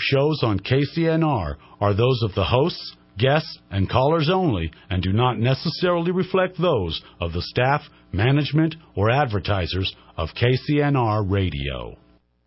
shows on KCNR are those of the hosts, guests, and callers only and do not necessarily reflect those of the staff, management, or advertisers of KCNR Radio.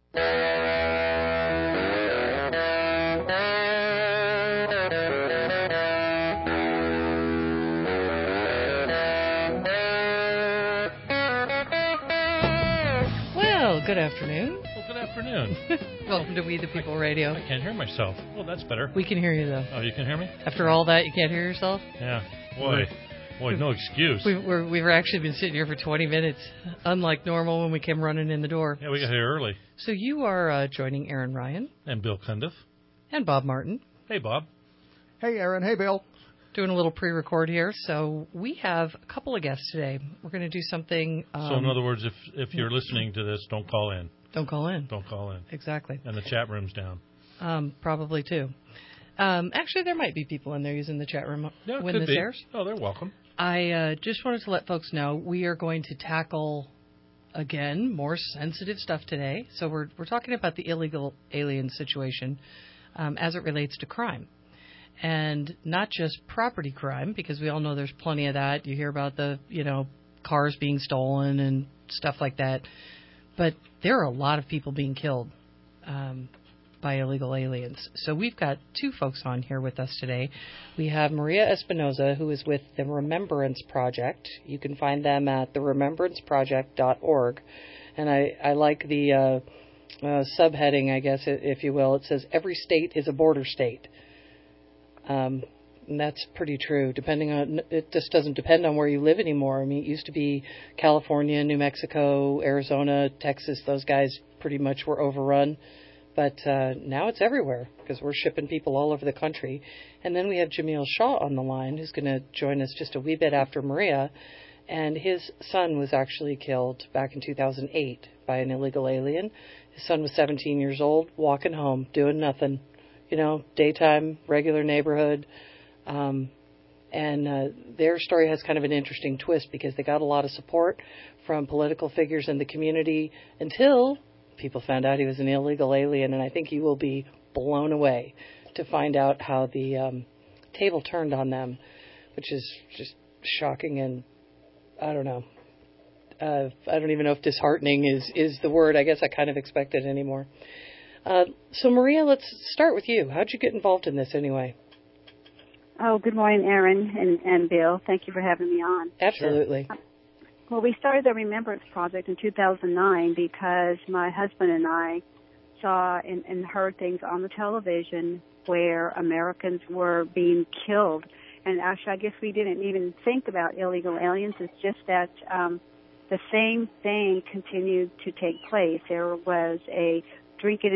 Well, good afternoon. Well, good afternoon. Welcome to We the People Radio. I can't hear myself. Well, that's better. We can hear you, though. Oh, you can hear me? After all that, you can't hear yourself? Yeah. Boy, no excuse. We've actually been sitting here for 20 minutes, unlike normal when we came running in the door. Yeah, we got here early. So you are joining Aaron Ryan. And Bill Cundiff. And Bob Martin. Hey, Bob. Hey, Aaron. Hey, Bill. Doing a little pre-record here. So we have a couple of guests today. We're going to do something... so in other words, if you're listening to this, don't call in. Don't call in. Don't call in. Exactly. And the chat room's down. Probably, too. Actually, there might be people in there using the chat room when this airs. Oh, they're welcome. I just wanted to let folks know we are going to tackle, again, more sensitive stuff today. So we're talking about the illegal alien situation as it relates to crime. And not just property crime, because we all know there's plenty of that. You hear about the, cars being stolen and stuff like that. But there are a lot of people being killed by illegal aliens. So we've got two folks on here with us today. We have Maria Espinoza, who is with the Remembrance Project. You can find them at theremembranceproject.org. And I like the subheading, I guess, if you will. It says, every state is a border state. And that's pretty true. It just doesn't depend on where you live anymore. I mean, it used to be California, New Mexico, Arizona, Texas. Those guys pretty much were overrun. But now it's everywhere because we're shipping people all over the country. And then we have Jamil Shah on the line, who's going to join us just a wee bit after Maria. And his son was actually killed back in 2008 by an illegal alien. His son was 17 years old, walking home, doing nothing. Daytime, regular neighborhood. And their story has kind of an interesting twist because they got a lot of support from political figures in the community until people found out he was an illegal alien. And I think you will be blown away to find out how the table turned on them, which is just shocking. And I don't know. I don't even know if disheartening is the word. I guess I kind of expect it anymore. So, Maria, let's start with you. How'd you get involved in this anyway? Oh, good morning, Aaron and Bill. Thank you for having me on. Absolutely. Sure. Well, we started the Remembrance Project in 2009 because my husband and I saw and heard things on the television where Americans were being killed. And actually, I guess we didn't even think about illegal aliens. It's just that the same thing continued to take place. There was a drinking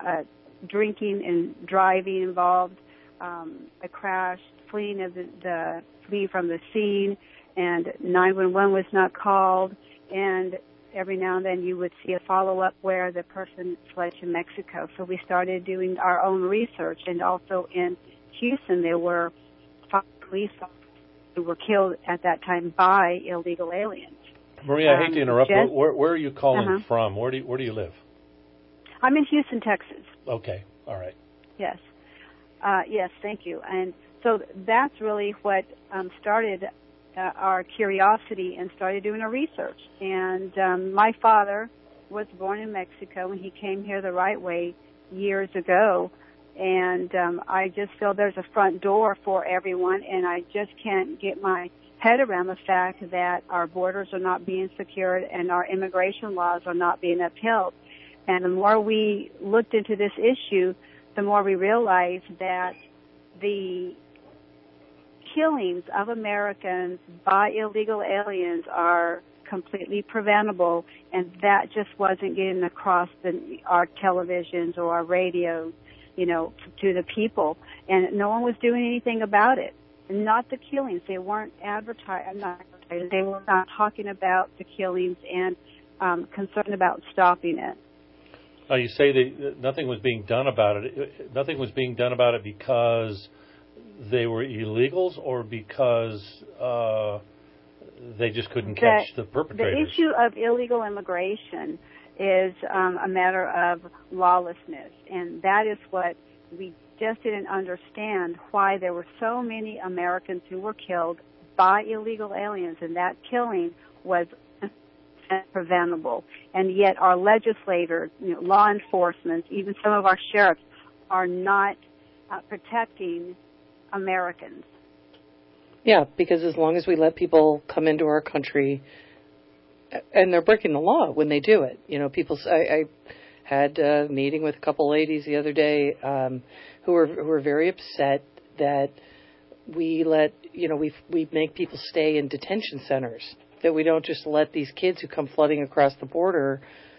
and driving involved, a crash, flee from the scene, and 911 was not called, and every now and then you would see a follow-up where the person fled to Mexico. So we started doing our own research, and also in Houston there were 5 police officers who were killed at that time by illegal aliens. Maria, I hate to interrupt, but where are you calling from? Where do you live? I'm in Houston, Texas. Okay, all right. Yes. Yes, thank you. And so that's really what started our curiosity and started doing our research. And my father was born in Mexico, and he came here the right way years ago. And I just feel there's a front door for everyone, and I just can't get my head around the fact that our borders are not being secured and our immigration laws are not being upheld. And the more we looked into this issue, the more we realized that the killings of Americans by illegal aliens are completely preventable, and that just wasn't getting across our televisions or our radios, to the people. And no one was doing anything about it. Not the killings. They weren't advertising. They were not talking about the killings and concerned about stopping it. You say that nothing was being done about it. Nothing was being done about it because they were illegals, or because they just couldn't catch the perpetrators? The issue of illegal immigration is a matter of lawlessness. And that is what we just didn't understand, why there were so many Americans who were killed by illegal aliens, and that killing was preventable. And yet our legislators, law enforcement, even some of our sheriffs are not protecting Americans. Yeah, because as long as we let people come into our country, and they're breaking the law when they do it. People. I had a meeting with a couple ladies the other day who were very upset that we let we make people stay in detention centers, that we don't just let these kids who come flooding across the border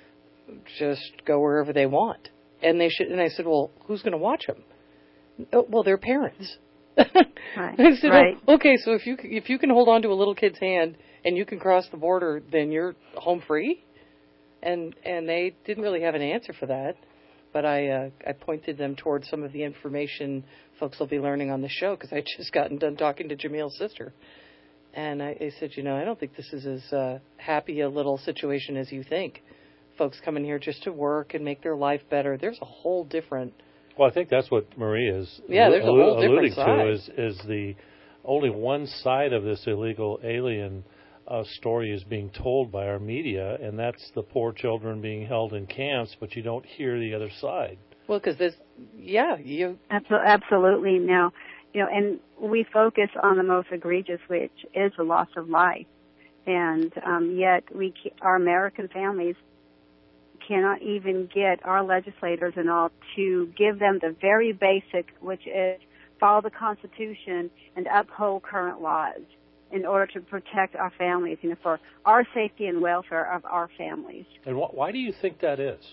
just go wherever they want. And they should. And I said, well, who's going to watch them? Oh, well, their parents. Right. I said, right. Oh, okay, so if you can hold on to a little kid's hand and you can cross the border, then you're home free? And they didn't really have an answer for that, but I pointed them towards some of the information folks will be learning on the show, because I just gotten done talking to Jamil's sister. And I said, I don't think this is as happy a little situation as you think. Folks come in here just to work and make their life better. There's a whole different... Well, I think that's what Marie is there's a whole alluding different side. to is the only one side of this illegal alien story is being told by our media, and that's the poor children being held in camps, but you don't hear the other side. Well, because you... Absolutely. Now, and we focus on the most egregious, which is the loss of life. And yet our American families cannot even get our legislators and all to give them the very basic, which is follow the Constitution and uphold current laws in order to protect our families, for our safety and welfare of our families. And why do you think that is?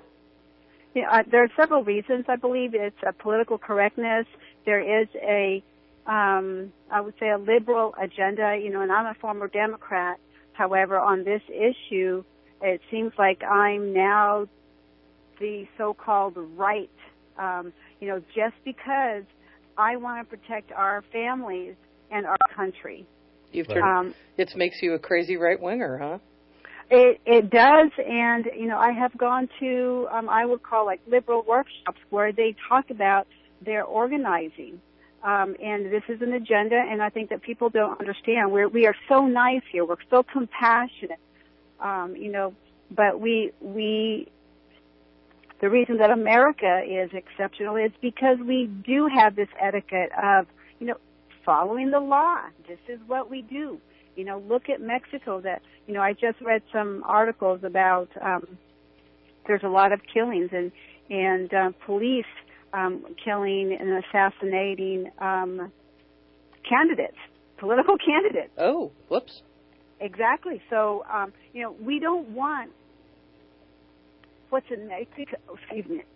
There are several reasons. I believe it's a political correctness. There is I would say, a liberal agenda, and I'm a former Democrat. However, on this issue, it seems like I'm now the so-called right, just because I want to protect our families and our country. It makes you a crazy right-winger, huh? It does, and, I have gone to, I would call liberal workshops where they talk about their organizing. And this is an agenda, and I think that people don't understand. We are so nice here. We're so compassionate. But the reason that America is exceptional is because we do have this etiquette of, following the law. This is what we do. Look at Mexico. I just read some articles about, there's a lot of killings and police, killing and assassinating, candidates, political candidates. Oh, whoops. Exactly. So, we don't want what's in Mexico. Excuse me.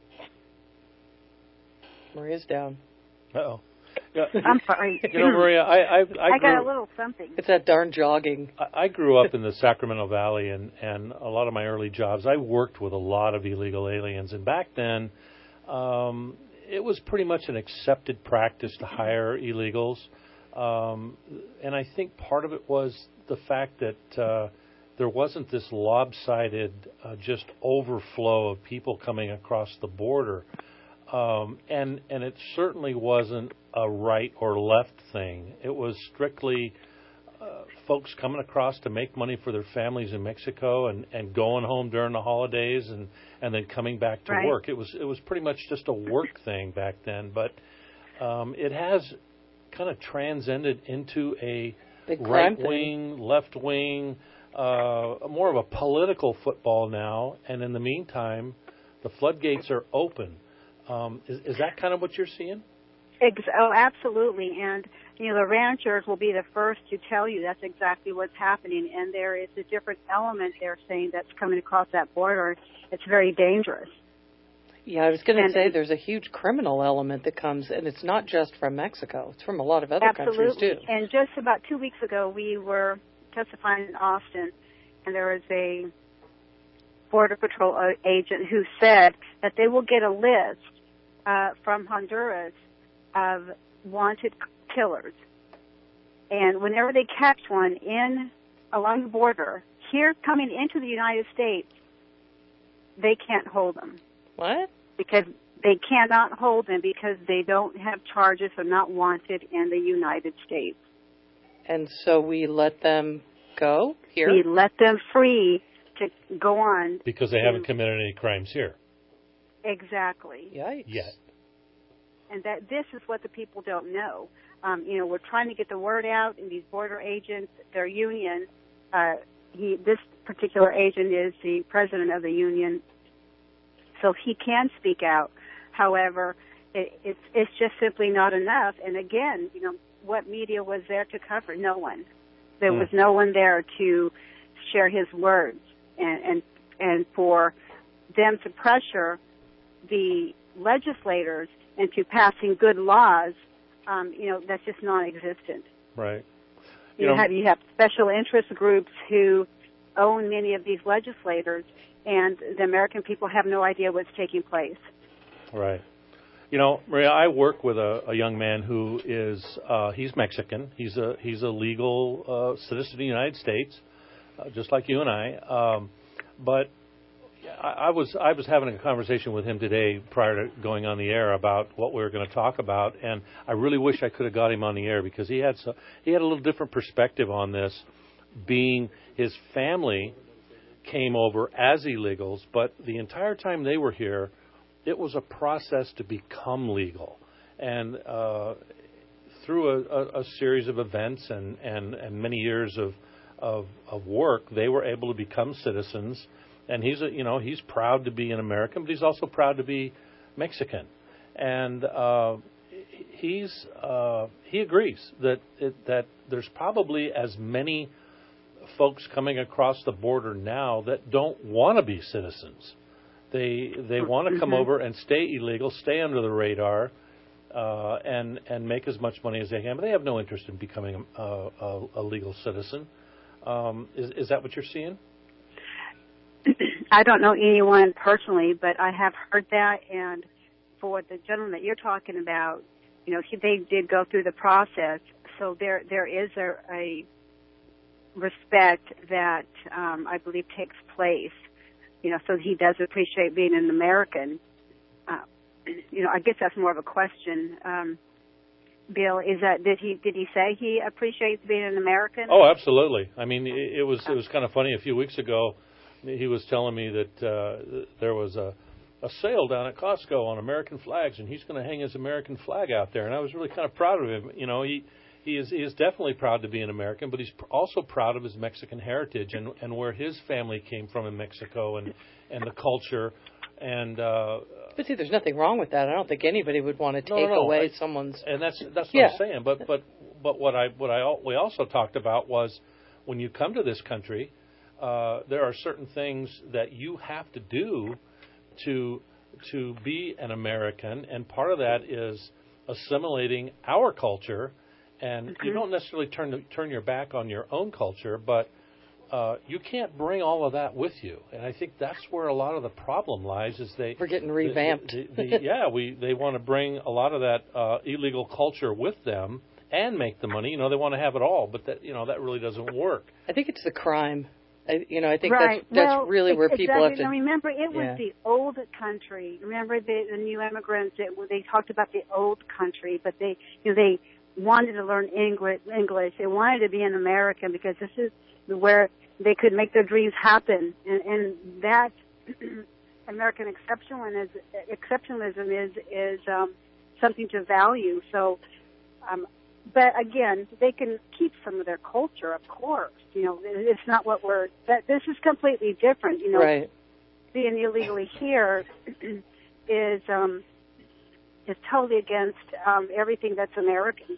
Maria's down. Uh-oh. Yeah. I'm sorry. Maria, I got a little something. It's that darn jogging. I grew up in the Sacramento Valley, and a lot of my early jobs, I worked with a lot of illegal aliens. And back then, it was pretty much an accepted practice to hire illegals. And I think part of it was the fact that there wasn't this lopsided just overflow of people coming across the border. And it certainly wasn't a right or left thing. It was strictly folks coming across to make money for their families in Mexico and going home during the holidays and then coming back to work. It was pretty much just a work thing back then, but it has kind of transcended into a right-wing, left-wing, more of a political football now, and in the meantime, the floodgates are open. Is that kind of what you're seeing? Oh, absolutely. And, the ranchers will be the first to tell you that's exactly what's happening. And there is a different element they're saying that's coming across that border. It's very dangerous. Yeah, I was going to say there's a huge criminal element that comes, and it's not just from Mexico. It's from a lot of other countries, too. And just about 2 weeks ago, we were testifying in Austin, and there was a Border Patrol agent who said that they will get a list from Honduras of wanted killers. And whenever they catch one along the border, here coming into the United States, they can't hold them. What? Because they cannot hold them because they don't have charges or not wanted in the United States. And so we let them go here? We let them free to go on. Because they haven't committed any crimes here. Exactly. Yikes. Yet. And that this is what the people don't know. We're trying to get the word out, and these border agents, their union, this particular agent is the president of the union, so he can speak out. However, it's just simply not enough. And again, what media was there to cover? No one. There was no one there to share his words, and for them to pressure the legislators into passing good laws, that's just non-existent. Right. You have special interest groups who own many of these legislators, and the American people have no idea what's taking place. Right. Maria, I work with a young man who is he's Mexican. He's a legal citizen of the United States, just like you and I. But I was having a conversation with him today prior to going on the air about what we were going to talk about, and I really wish I could have got him on the air because he had a little different perspective on this, being his family came over as illegals, but the entire time they were here, it was a process to become legal, and through a series of events and many years of work, they were able to become citizens. And he's proud to be an American, but he's also proud to be Mexican. And he agrees that there's probably as many folks coming across the border now that don't want to be citizens. They want to come over and stay illegal, stay under the radar, and make as much money as they can. But they have no interest in becoming a legal citizen. Is that what you're seeing? I don't know anyone personally, but I have heard that. And for the gentleman that you're talking about, they did go through the process. So there is a respect that I believe takes place. So he does appreciate being an American. I guess that's more of a question. Bill, did he say he appreciates being an American? Oh, absolutely. I mean, it was kind of funny. A few weeks ago, he was telling me that there was a sale down at Costco on American flags, and he's going to hang his American flag out there. And I was really kind of proud of him. He is definitely proud to be an American, but he's also proud of his Mexican heritage and where his family came from in Mexico and the culture. And but see, there's nothing wrong with that. I don't think anybody would want to take away someone's. And that's what I'm saying. But we also talked about was when you come to this country, there are certain things that you have to do to be an American, and part of that is assimilating our culture. And you don't necessarily turn your back on your own culture, but you can't bring all of that with you. And I think that's where a lot of the problem lies. Is we're getting revamped. They want to bring a lot of that illegal culture with them and make the money. They want to have it all, but that really doesn't work. I think it's the crime. I think right. that's really where people have to. Now remember, it was the old country. Remember the new immigrants. They talked about the old country, but they wanted to learn English. They wanted to be an American because this is where they could make their dreams happen. And that American exceptionalism is something to value. So, but again, they can keep some of their culture, of course. It's not what this is completely different. Right. Being illegally here is totally against everything that's American.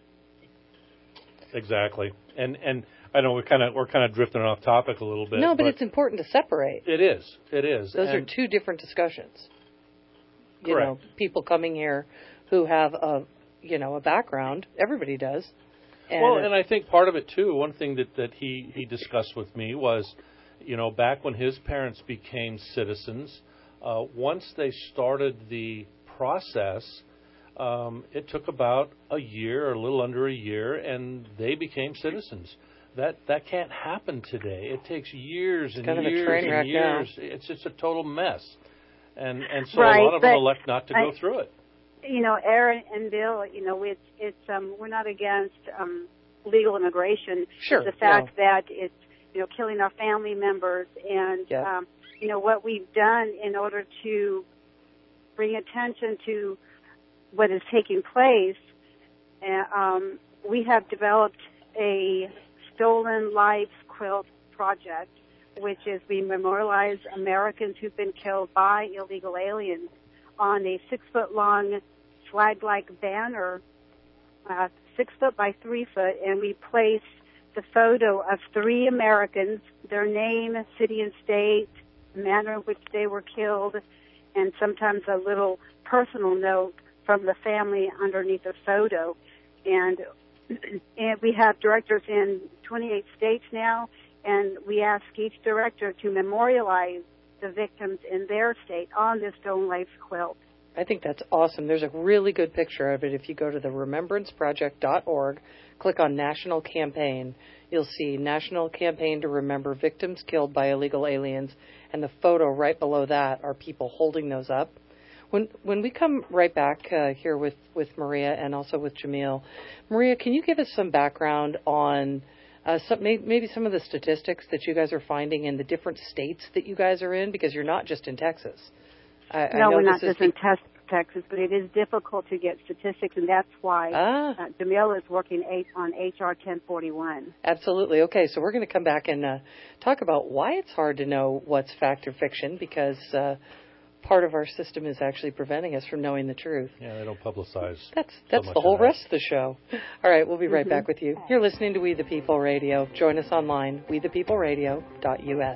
Exactly, and I know we're kind of drifting off topic a little bit. No, but it's important to separate. It is. Those are two different discussions. Correct. People coming here who have a background. Everybody does. And I think part of it too. One thing that he discussed with me was, back when his parents became citizens, once they started the process. It took about a year, or a little under a year, and they became citizens. That can't happen today. It takes years and years and years. It's just a total mess. And so Right, a lot of them but elect not to go through it. Aaron and Bill, it's we're not against legal immigration. Sure. It's the fact that it's killing our family members, and what we've done in order to bring attention to what is taking place. We have developed a Stolen Lives Quilt project, which is we memorialize Americans who've been killed by illegal aliens on a 6-foot-long flag-like banner, 6 foot by 3 foot, and we place the photo of 3 Americans, their name, city and state, the manner in which they were killed, and sometimes a little personal note from the family underneath the photo. And we have directors in 28 states now, and we ask each director to memorialize the victims in their state on this Stolen Lives quilt. I think that's awesome. There's a really good picture of it. If you go to the remembranceproject.org, click on National Campaign, you'll see National Campaign to Remember Victims Killed by Illegal Aliens, and the photo right below that are people holding those up. When we come right back here with Maria and also with Jamil, Maria, can you give us some background on maybe some of the statistics that you guys are finding in the different states that you guys are in? Because you're not just in Texas. No, we're not just in Texas, but it is difficult to get statistics, and that's why Jamil is working on HR 1041. Absolutely. Okay, so we're going to come back and talk about why it's hard to know what's fact or fiction, because part of our system is actually preventing us from knowing the truth. Yeah, they don't publicize. That's the whole rest of the show. All right, we'll be right back with you. You're listening to We the People Radio. Join us online, wethepeopleradio.us.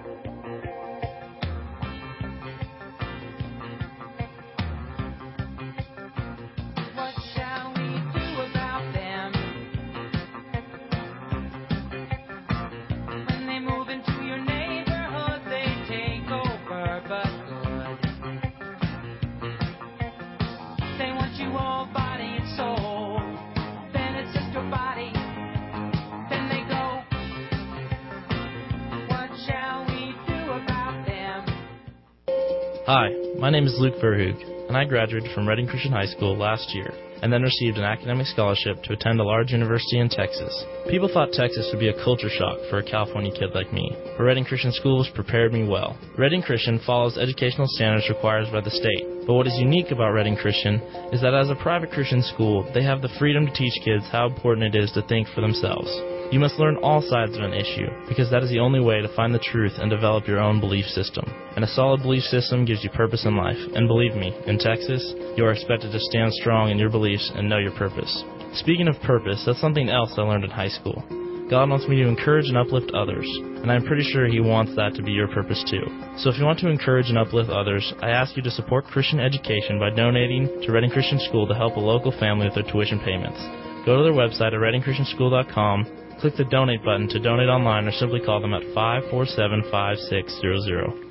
Hi, my name is Luke Verhoog, and I graduated from Redding Christian High School last year, and then received an academic scholarship to attend a large university in Texas. People thought Texas would be a culture shock for a California kid like me, but Redding Christian Schools prepared me well. Redding Christian follows educational standards required by the state, but what is unique about Redding Christian is that as a private Christian school, they have the freedom to teach kids how important it is to think for themselves. You must learn all sides of an issue, because that is the only way to find the truth and develop your own belief system. And a solid belief system gives you purpose in life. And believe me, in Texas, you are expected to stand strong in your beliefs and know your purpose. Speaking of purpose, that's something else I learned in high school. God wants me to encourage and uplift others, and I'm pretty sure He wants that to be your purpose too. So if you want to encourage and uplift others, I ask you to support Christian education by donating to Redding Christian School to help a local family with their tuition payments. Go to their website at reddingchristianschool.com, click the donate button to donate online, or simply call them at 547-5600.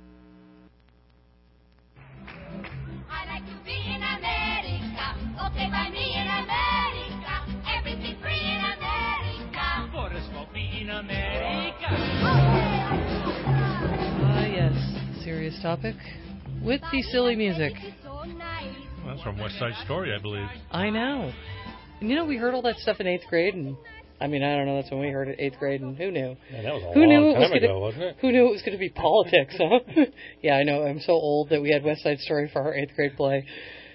Serious topic with the silly music. Well, that's from West Side Story, I believe. I know. And we heard all that stuff in 8th grade, and I don't know, that's when we heard it, 8th grade, and who knew? Yeah, that was a long time ago, wasn't it? Who knew it was going to be politics, huh? Yeah, I know. I'm so old that we had West Side Story for our 8th grade play.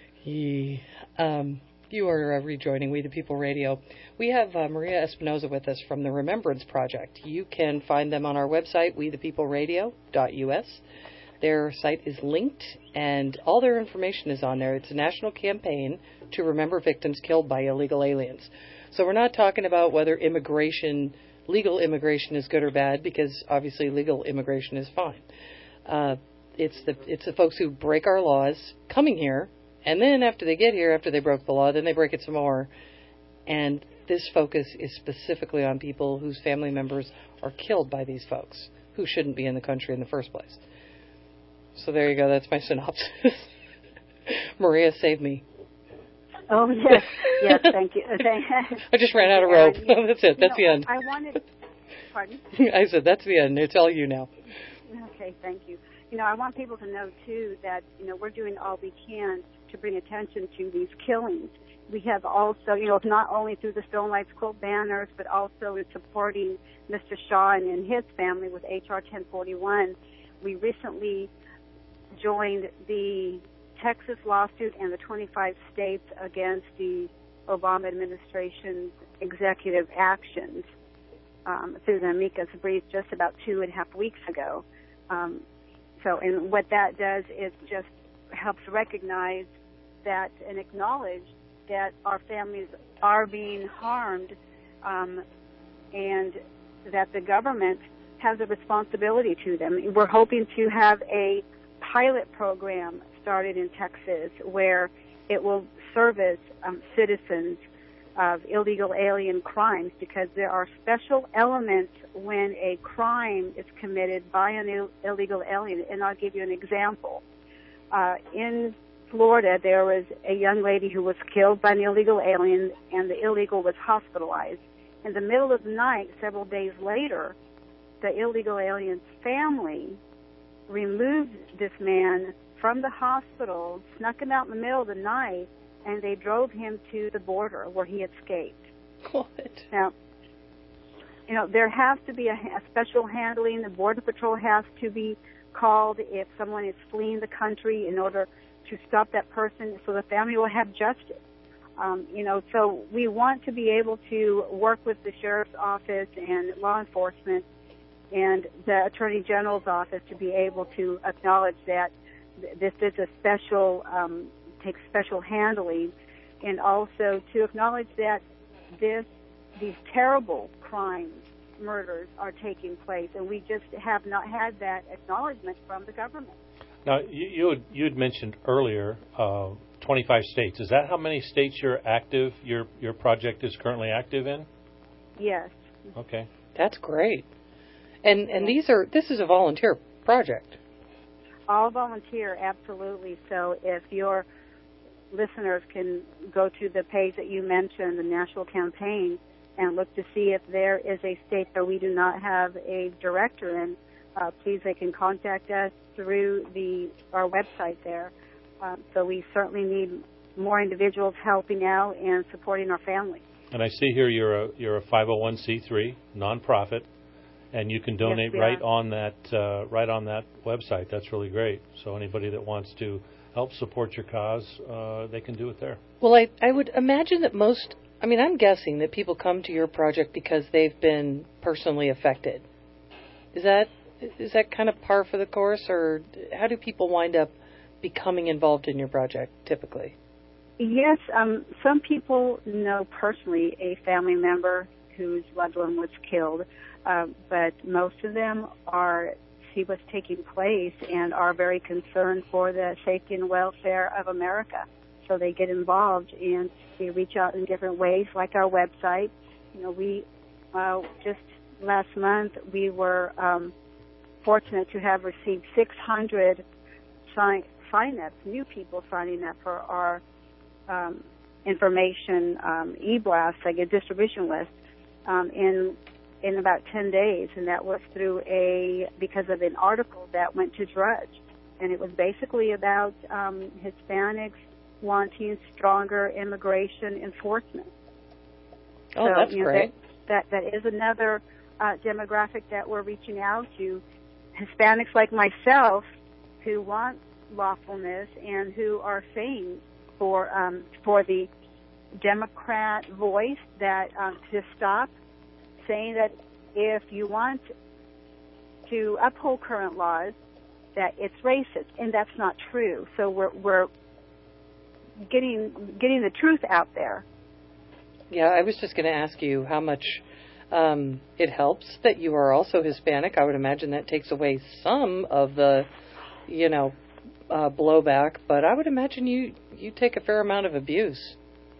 You are rejoining We the People Radio. We have Maria Espinoza with us from the Remembrance Project. You can find them on our website, wethepeopleradio.us. Their site is linked, and all their information is on there. It's a national campaign to remember victims killed by illegal aliens. So we're not talking about whether legal immigration is good or bad, because obviously legal immigration is fine. It's the folks who break our laws coming here, and then after they get here, after they broke the law, then they break it some more. And this focus is specifically on people whose family members are killed by these folks, who shouldn't be in the country in the first place. So there you go. That's my synopsis. Maria, save me. Oh, yes. Yes, thank you. I just ran out of rope. That's it. That's the end. I wanted... Pardon? I said, that's the end. It's all you now. Okay, thank you. I want people to know, too, that, we're doing all we can to bring attention to these killings. We have also, not only through the Stolen Lives Quilt banners, but also in supporting Mr. Shaw and his family with H.R. 1041. We recently joined the Texas lawsuit and the 25 states against the Obama administration's executive actions through the amicus brief just about 2.5 weeks ago. And what that does is just helps recognize that and acknowledge that our families are being harmed, and that the government has a responsibility to them. We're hoping to have a pilot program started in Texas where it will service citizens of illegal alien crimes, because there are special elements when a crime is committed by an illegal alien. And I'll give you an example. In Florida, there was a young lady who was killed by an illegal alien, and the illegal was hospitalized. In the middle of the night, several days later, the illegal alien's family removed this man from the hospital, snuck him out in the middle of the night, and they drove him to the border where he escaped. What? Now, there has to be a special handling. The Border Patrol has to be called if someone is fleeing the country in order to stop that person, so the family will have justice. So we want to be able to work with the Sheriff's Office and law enforcement and the Attorney General's Office to be able to acknowledge that this is a special, takes special handling, and also to acknowledge that these terrible crimes, murders, are taking place, and we just have not had that acknowledgement from the government. Now, you had mentioned earlier 25 states. Is that how many states you're active? Your project is currently active in? Yes. Okay. That's great. And this is a volunteer project. All volunteer, absolutely. So if your listeners can go to the page that you mentioned, the national campaign, and look to see if there is a state that we do not have a director in, please, they can contact us through our website there. So we certainly need more individuals helping out and supporting our families. And I see here you're a 501c3 nonprofit, and you can donate right on that website. That's really great. So anybody that wants to help support your cause, they can do it there. Well, I would imagine that I'm guessing that people come to your project because they've been personally affected. Is that kind of par for the course, or how do people wind up becoming involved in your project typically? Yes, some people know personally a family member whose loved one was killed, but most of them see what's taking place and are very concerned for the safety and welfare of America. So they get involved and they reach out in different ways, like our website. We just last month we were fortunate to have received 600 sign-ups, new people signing up for our information e-blast, like a distribution list, in about 10 days, and that was because of an article that went to Drudge, and it was basically about Hispanics wanting stronger immigration enforcement. Oh, so, that's great. That is another demographic that we're reaching out to, Hispanics like myself who want lawfulness and who are saying for the Democrat voice that to stop saying that if you want to uphold current laws, that it's racist, and that's not true. So we're getting the truth out there. Yeah, I was just going to ask you how much it helps that you are also Hispanic. I would imagine that takes away some of the, blowback, but I would imagine you take a fair amount of abuse.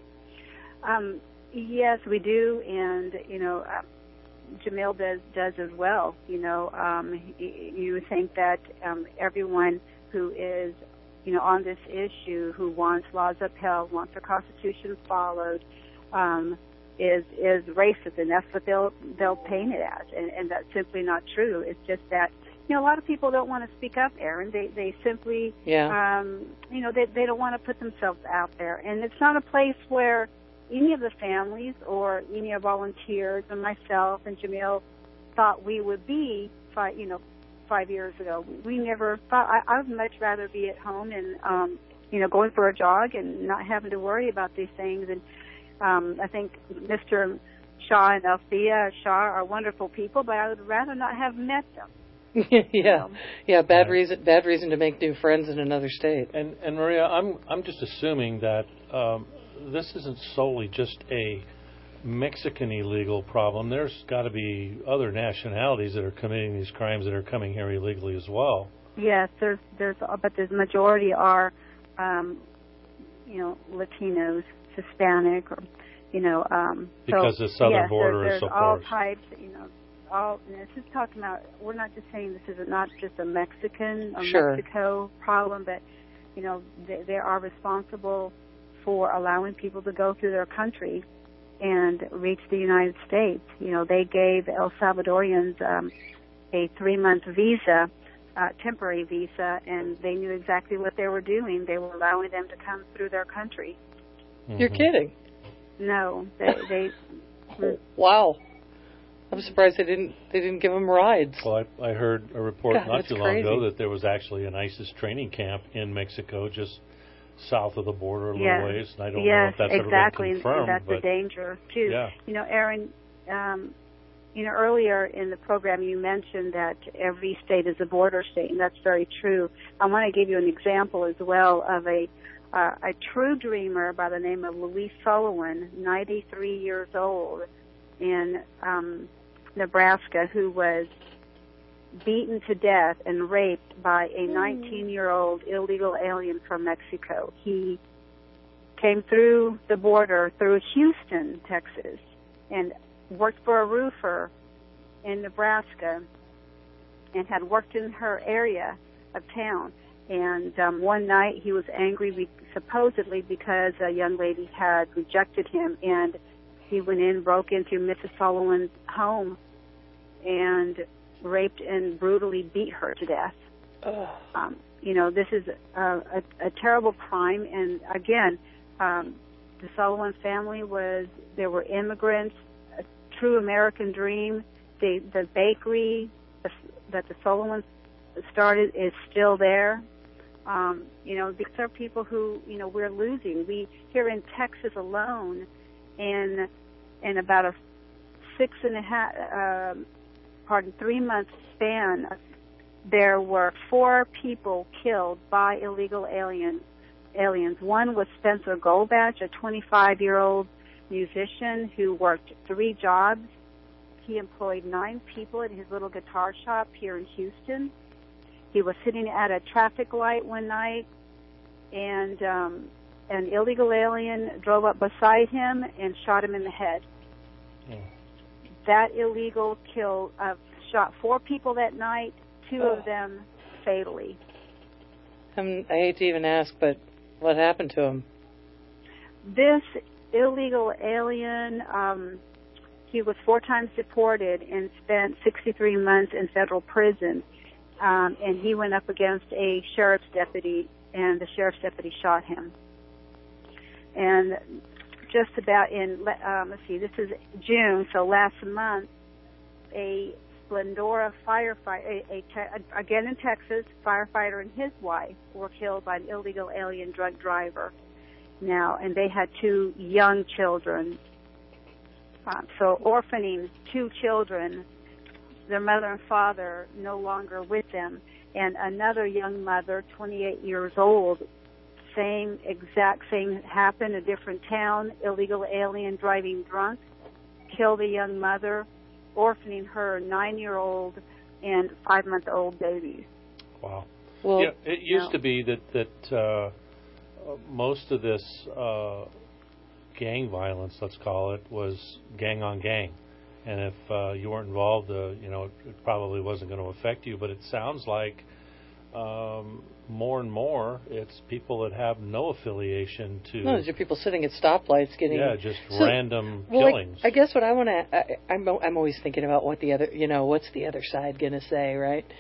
Yes, we do, and Jamil does as well. You think that everyone who is on this issue, who wants laws upheld, wants the Constitution followed, is racist, and that's what they'll paint it as, and that's simply not true. It's just that a lot of people don't want to speak up, Aaron. They simply, they don't want to put themselves out there. And it's not a place where any of the families or any of volunteers and myself and Jamil thought we would be 5 years ago. We never thought. I would much rather be at home and, going for a jog and not having to worry about these things. And I think Mr. Shaw and Althea Shaw are wonderful people, but I would rather not have met them. Bad reason to make new friends in another state. And Maria, I'm just assuming that this isn't solely just a Mexican illegal problem. There's got to be other nationalities that are committing these crimes that are coming here illegally as well. Yes, but the majority are, Latinos, Hispanic, or because the southern border is so there's all porous. types, and this is talking about, we're not just saying this is not just a Mexican or Mexico problem, but, they are responsible for allowing people to go through their country and reach the United States. They gave El Salvadorians a 3-month visa, temporary visa, and they knew exactly what they were doing. They were allowing them to come through their country. Mm-hmm. You're kidding? No, they Wow. I'm surprised they didn't give them rides. Well, I heard a report not too long crazy. ago that there was actually an ISIS training camp in Mexico, just south of the border a little ways, and I don't know if that's ever been confirmed. That's but a danger too. Yeah. Aaron, earlier in the program you mentioned that every state is a border state, and that's very true. I want to give you an example as well of a true dreamer by the name of Louise Sullivan, 93 years old, in Nebraska, who was beaten to death and raped by a 19-year-old illegal alien from Mexico. He came through the border through Houston, Texas, and worked for a roofer in Nebraska and had worked in her area of town. And one night he was angry supposedly because a young lady had rejected him, and he went in, broke into Mrs. Sullivan's home, and raped and brutally beat her to death. This is a terrible crime. And again, the Sullivan family there were immigrants, a true American dream. The bakery that the Sullivans started is still there. These are people who, we're losing. We, here in Texas alone, in about a 3-month span, there were 4 people killed by illegal aliens. One was Spencer Goldbatch, a 25-year-old musician who worked 3 jobs. He employed 9 people at his little guitar shop here in Houston. He was sitting at a traffic light one night, and an illegal alien drove up beside him and shot him in the head. That illegal shot 4 people that night, 2 of them fatally. I hate to even ask, but what happened to him? This illegal alien, he was 4 times deported and spent 63 months in federal prison. And he went up against a sheriff's deputy, and the sheriff's deputy shot him. And just about this is June, so last month, a Splendora firefighter, again in Texas, firefighter and his wife were killed by an illegal alien drug driver. Now, and they had 2 young children. So orphaning 2 children, their mother and father no longer with them, and another young mother, 28 years old, exact same happened, a different town, illegal alien driving drunk, killed a young mother, orphaning her 9-year-old and 5-month-old babies. Wow. Well, it used to be that most of this gang violence, let's call it, was gang on gang. And if you weren't involved, it probably wasn't going to affect you. But it sounds like more and more it's people that have no affiliation to. No, these are people sitting at stoplights getting. Yeah, just random killings. I guess what I want to. I'm always thinking about what's the other side going to say, right?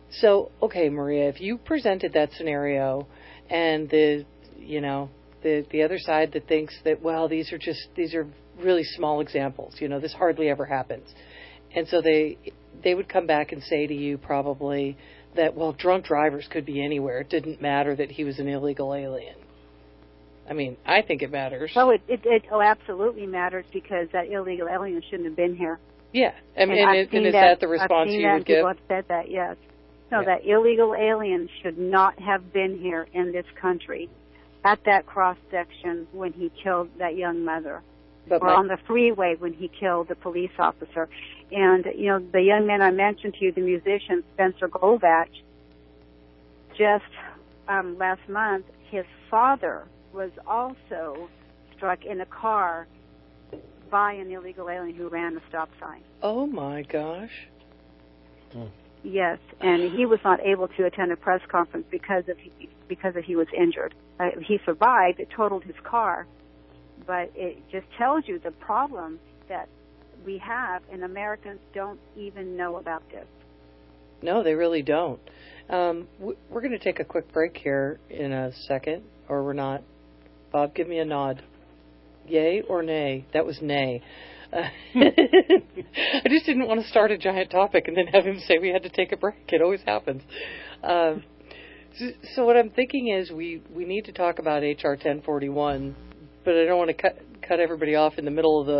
So, okay, Maria, if you presented that scenario and the other side that thinks that, well, these are really small examples, this hardly ever happens. And so they would come back and say to you probably that, well, drunk drivers could be anywhere. It didn't matter that he was an illegal alien. I mean, I think it matters. Well, it absolutely matters because that illegal alien shouldn't have been here. Yeah. And is that the response you would give? People have said that, yes. No, that illegal alien should not have been here in this country at that cross-section when he killed that young mother. Or on the freeway when he killed the police officer. And, the young man I mentioned to you, the musician Spencer Goldbach, just last month, his father was also struck in a car by an illegal alien who ran a stop sign. Oh, my gosh. Yes, and he was not able to attend a press conference because he was injured. He survived. It totaled his car. But it just tells you the problem that we have, and Americans don't even know about this. No, they really don't. We're going to take a quick break here in a second, or we're not. Bob, give me a nod. Yay or nay? That was nay. I just didn't want to start a giant topic and then have him say we had to take a break. It always happens. So what I'm thinking is we need to talk about H.R. 1041, but I don't want to cut everybody off in the middle of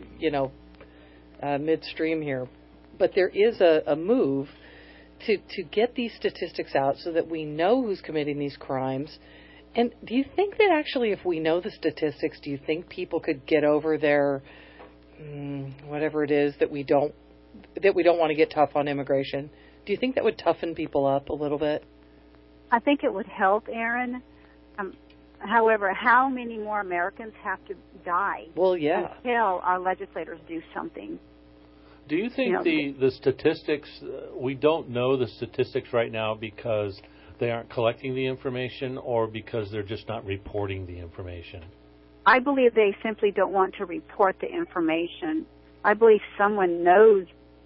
the, midstream here. But there is a move to get these statistics out so that we know who's committing these crimes. And do you think that actually if we know the statistics, do you think people could get over their whatever it is that we don't want to get tough on immigration? Do you think that would toughen people up a little bit? I think it would help, Aaron. However, how many more Americans have to die until our legislators do something? Do you think the statistics, we don't know the statistics right now because they aren't collecting the information or because they're just not reporting the information? I believe they simply don't want to report the information. I believe someone knows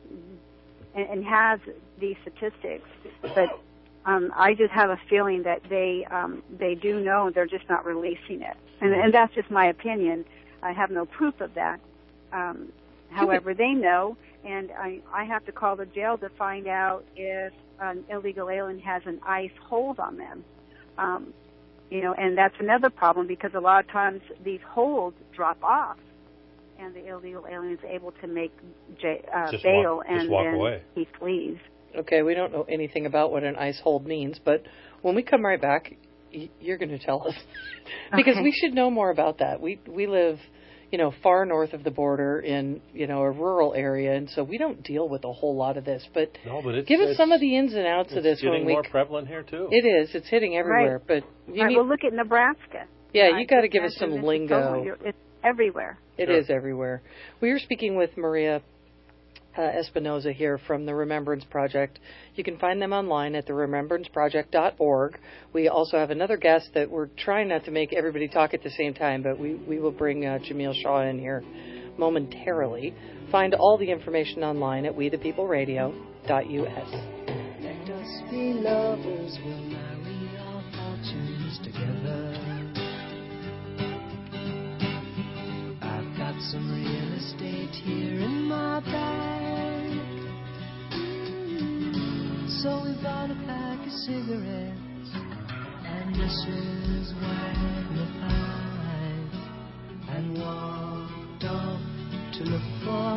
and has these statistics, but I just have a feeling that they do know, they're just not releasing it. And that's just my opinion. I have no proof of that. However, they know, and I have to call the jail to find out if an illegal alien has an ICE hold on them. And that's another problem because a lot of times these holds drop off and the illegal alien is able to make bail and then away. He flees. Okay, we don't know anything about what an ICE hold means, but when we come right back, you're going to tell us. Because we should know more about that. We live, far north of the border in, a rural area, and so we don't deal with a whole lot of this. But give us some of the ins and outs of this. It's getting more prevalent here, too. It is. It's hitting everywhere. Right. But well, look at Nebraska. Yeah, you got to give us some lingo. It's everywhere. It is everywhere. We were speaking with Maria Espinoza here from the Remembrance Project. You can find them online at theremembranceproject.org. We also have another guest that we're trying not to make everybody talk at the same time, but we will bring Jamil Shaw in here momentarily. Find all the information online at wethepeopleradio.us. Let us be lovers, we'll marry our fortunes together. I've got some real estate here in my bag. So we bought a pack of cigarettes and Mrs. Wagner pies and walked off to look for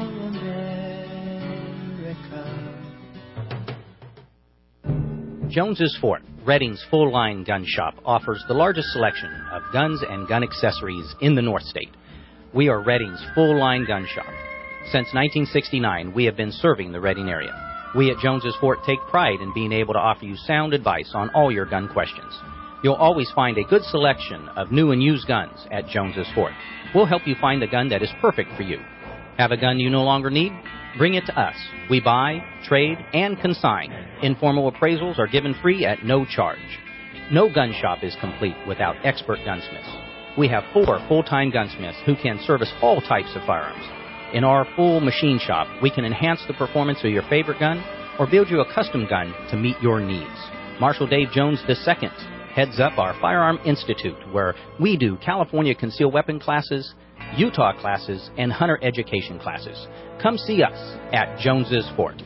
America. Jones's Fort, Redding's full-line gun shop, offers the largest selection of guns and gun accessories in the North State. We are Redding's full-line gun shop. Since 1969, we have been serving the Redding area. We at Jones's Fort take pride in being able to offer you sound advice on all your gun questions. You'll always find a good selection of new and used guns at Jones's Fort. We'll help you find the gun that is perfect for you. Have a gun you no longer need? Bring it to us. We buy, trade, and consign. Informal appraisals are given free at no charge. No gun shop is complete without expert gunsmiths. We have 4 full-time gunsmiths who can service all types of firearms. In our full machine shop, we can enhance the performance of your favorite gun or build you a custom gun to meet your needs. Marshal Dave Jones II heads up our Firearm Institute, where we do California concealed weapon classes, Utah classes, and hunter education classes. Come see us at Jones's Fort.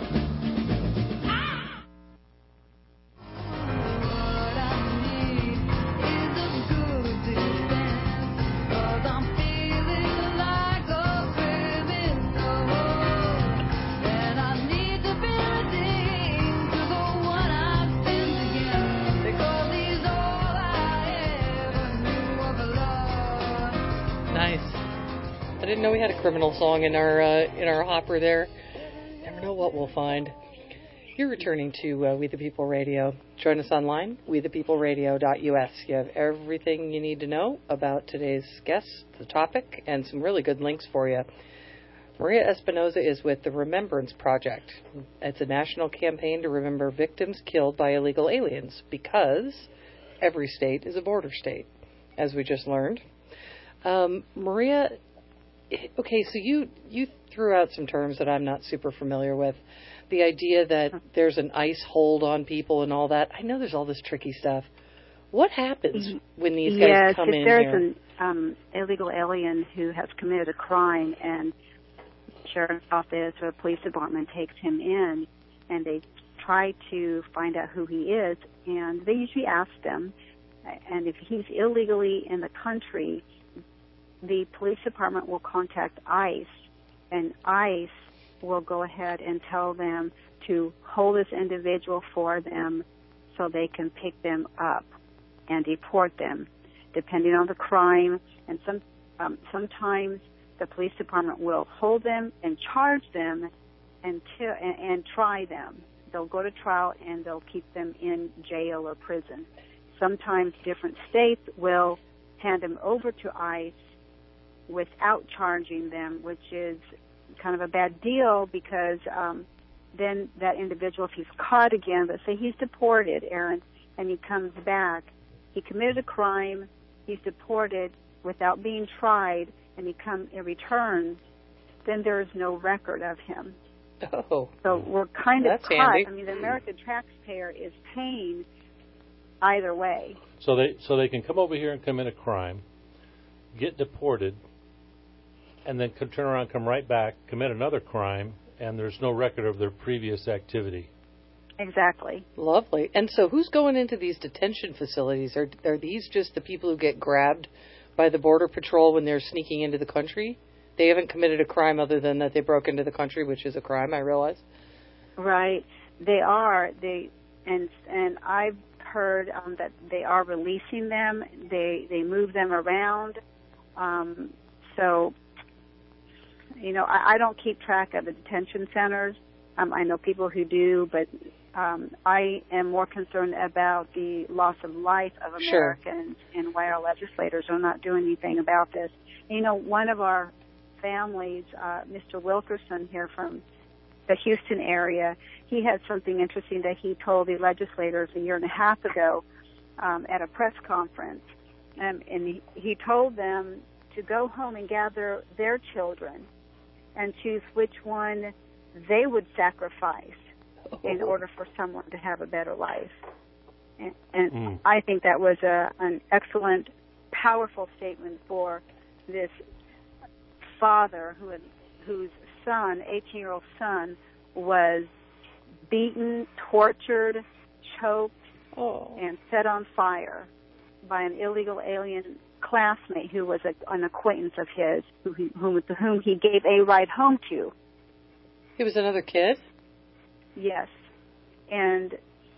I didn't know we had a criminal song in our hopper there. Never know what we'll find. You're returning to We the People Radio. Join us online, wethepeopleradio.us. You have everything you need to know about today's guest, the topic, and some really good links for you. Maria Espinoza is with the Remembrance Project. It's a national campaign to remember victims killed by illegal aliens, because every state is a border state, as we just learned. Maria, okay, so you threw out some terms that I'm not super familiar with. The idea that there's an ICE hold on people and all that. I know there's all this tricky stuff. What happens when these guys come in here? Yes, if there's an illegal alien who has committed a crime and the sheriff's office or the police department takes him in and they try to find out who he is, and they usually ask them, and if he's illegally in the country, the police department will contact ICE, and ICE will go ahead and tell them to hold this individual for them so they can pick them up and deport them, depending on the crime. And sometimes the police department will hold them and charge them and try them. They'll go to trial and they'll keep them in jail or prison. Sometimes different states will hand them over to ICE without charging them, which is kind of a bad deal, because then that individual, if he's caught again, let's say he's deported, Aaron, and he comes back, he committed a crime, he's deported without being tried, and he returns, then there is no record of him. Oh. So we're kind of caught. Handy. I mean, the American taxpayer is paying either way. So they can come over here and commit a crime, get deported, and then turn around, come right back, commit another crime, and there's no record of their previous activity. Exactly. Lovely. And so who's going into these detention facilities? Are these just the people who get grabbed by the Border Patrol when they're sneaking into the country? They haven't committed a crime other than that they broke into the country, which is a crime, I realize. Right. They are. And I've heard that they are releasing them. They move them around. So, you know, I don't keep track of the detention centers. I know people who do, but I am more concerned about the loss of life of Americans and why our legislators are not doing anything about this. You know, one of our families, Mr. Wilkerson here from the Houston area, he had something interesting that he told the legislators a year and a half ago at a press conference. And he told them to go home and gather their children and choose which one they would sacrifice in order for someone to have a better life. And I think that was an excellent, powerful statement for this father whose son, 18-year-old son, was beaten, tortured, choked, and set on fire by an illegal alien classmate who was an acquaintance of his, whom he gave a ride home to. He was another kid? Yes. And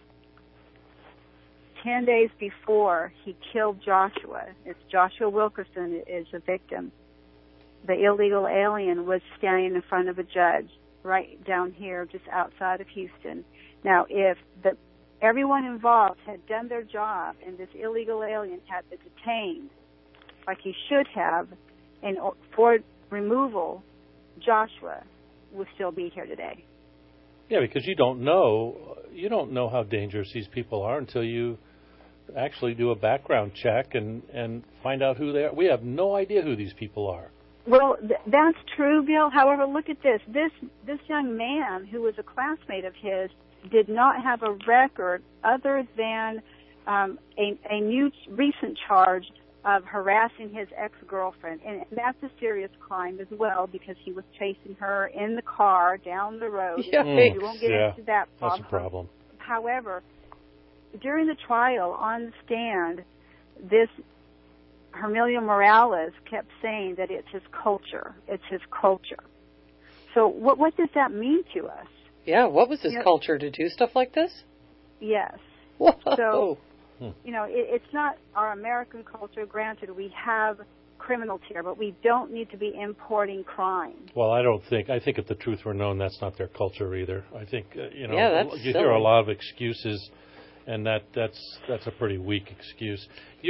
10 days before he killed Joshua, it's Joshua Wilkerson is the victim. The illegal alien was standing in front of a judge right down here just outside of Houston. Now, if everyone involved had done their job and this illegal alien had been detained like he should have, and for removal, Joshua would still be here today. Yeah, because you don't know how dangerous these people are until you actually do a background check and find out who they are. We have no idea who these people are. Well, that's true, Bill. However, look at this. This young man who was a classmate of his did not have a record other than a new recent charge of harassing his ex-girlfriend. And that's a serious crime as well because he was chasing her in the car down the road. We won't get into that problem. That's a problem. However, during the trial on the stand, this Hermelio Morales kept saying that it's his culture. It's his culture. So what does that mean to us? Yeah, what was his culture to do stuff like this? Yes. Whoa. So, it's not our American culture. Granted, we have criminals here, but we don't need to be importing crime. Well, I think if the truth were known, that's not their culture either. I think, you hear a lot of excuses, and that's a pretty weak excuse.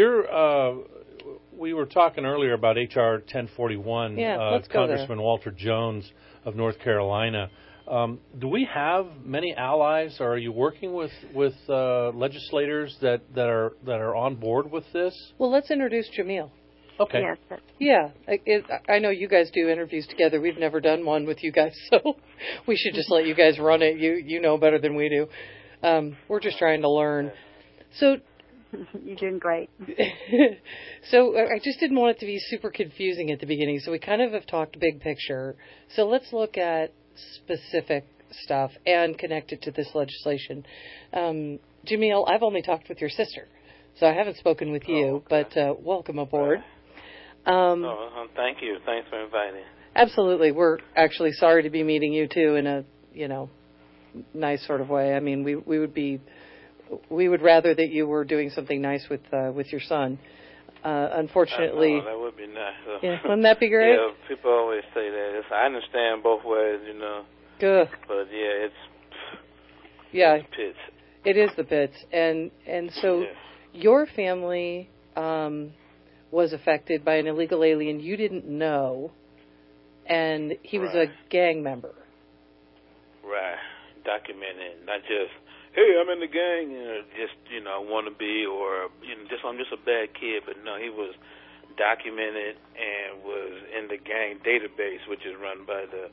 We were talking earlier about H.R. 1041, Congressman Walter Jones of North Carolina. Do we have many allies, or are you working with legislators that are on board with this? Well, let's introduce Jamil. Okay. Yes. I know you guys do interviews together. We've never done one with you guys, so we should just let you guys run it. You know better than we do. We're just trying to learn. So you're doing great. So I just didn't want it to be super confusing at the beginning. So we kind of have talked big picture. So let's look at specific stuff and connect it to this legislation. Jamil, I've only talked with your sister, so I haven't spoken with you, but welcome aboard. Thank you. Thanks for inviting. Absolutely. We're actually sorry to be meeting you, too, in a, nice sort of way. I mean, we would rather that you were doing something nice with your son. Unfortunately, that would be nice. Yeah, wouldn't that be great? Yeah, people always say that. I understand both ways, Good. But it's the pits. It is the pits, and so your family was affected by an illegal alien you didn't know, and he was a gang member. Right, documented, not just. Hey, I'm in the gang, I want to be, or, I'm just a bad kid. But no, he was documented and was in the gang database, which is run by the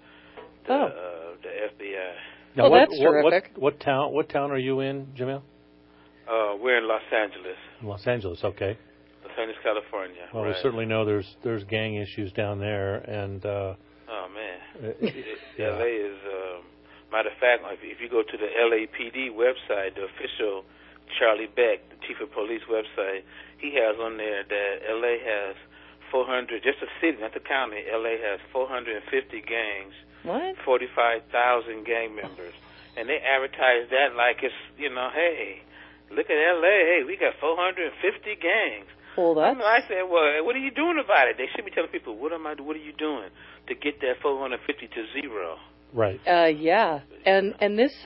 FBI. Now, that's terrific. What town are you in, Jamil? We're in Los Angeles. Los Angeles, okay. Los Angeles, California. Well, we certainly know there's gang issues down there, and. Oh man, LA is. Matter of fact, if you go to the LAPD website, the official Charlie Beck, the chief of police website, he has on there that LA has 400, just a city, not the county, LA has 450 gangs, 45,000 gang members. And they advertise that like it's, hey, look at LA, hey, we got 450 gangs. Well, I said, well, what are you doing about it? They should be telling people, what are you doing to get that 450 to zero? Right. Yeah. And this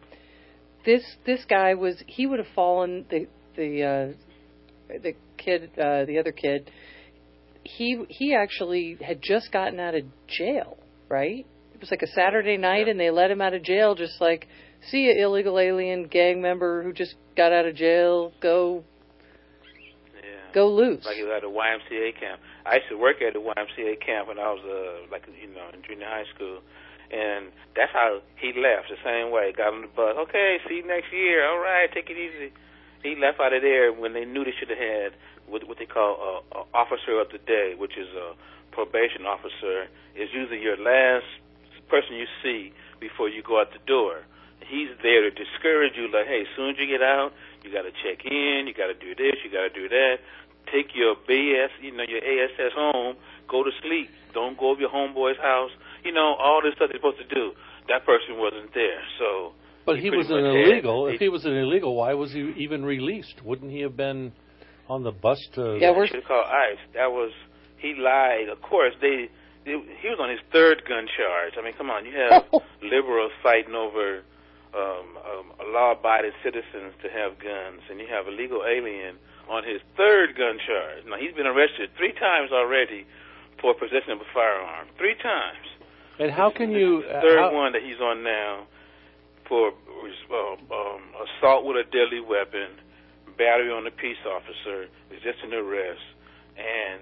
guy he would have fallen the kid, the other kid. He actually had just gotten out of jail, right? It was like a Saturday night, and they let him out of jail, just like, see ya, illegal alien gang member who just got out of jail, go loose. Like he was at a YMCA camp. I used to work at a YMCA camp when I was in junior high school. And that's how he left, the same way. Got on the bus. Okay, see you next year. All right, take it easy. He left out of there when they knew they should have had what they call a officer of the day, which is a probation officer. Is usually your last person you see before you go out the door. He's there to discourage you, like, hey, as soon as you get out, you got to check in, you got to do this, you got to do that. Take your BS, your ASS home, go to sleep. Don't go over your homeboy's house. All this stuff they're supposed to do. That person wasn't there, so. But he was an illegal. If he was an illegal, why was he even released? Wouldn't he have been on the bus to? Yeah, we should call ICE. He lied. Of course, he was on his third gun charge. I mean, come on, you have liberals fighting over law-abiding citizens to have guns, and you have a legal alien on his third gun charge. Now, he's been arrested 3 times already for possession of a firearm. 3 times. And how can you... The third one that he's on now for assault with a deadly weapon, battery on a peace officer, resisting arrest, and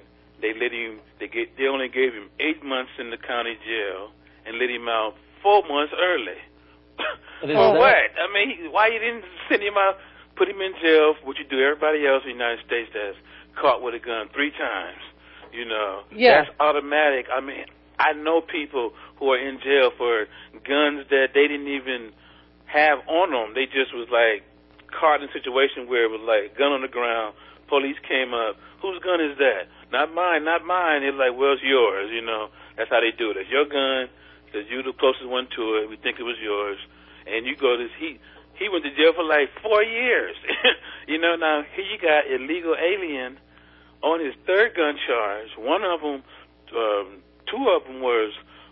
they only gave him 8 months in the county jail and let him out 4 months early. For what? I mean, why you didn't send him out, put him in jail, what you do everybody else in the United States that's caught with a gun 3 times, you know. Yeah. That's automatic. I mean, I know people who are in jail for guns that they didn't even have on them. They just was like caught in a situation where it was like gun on the ground, police came up, whose gun is that? Not mine, not mine. It's like, well, it's yours, you know. That's how they do it. It's your gun, because you're the closest one to it. We think it was yours. And you go to he went to jail for like 4 years. You know, now here you got illegal alien on his 3rd gun charge. One of them, 2 of them was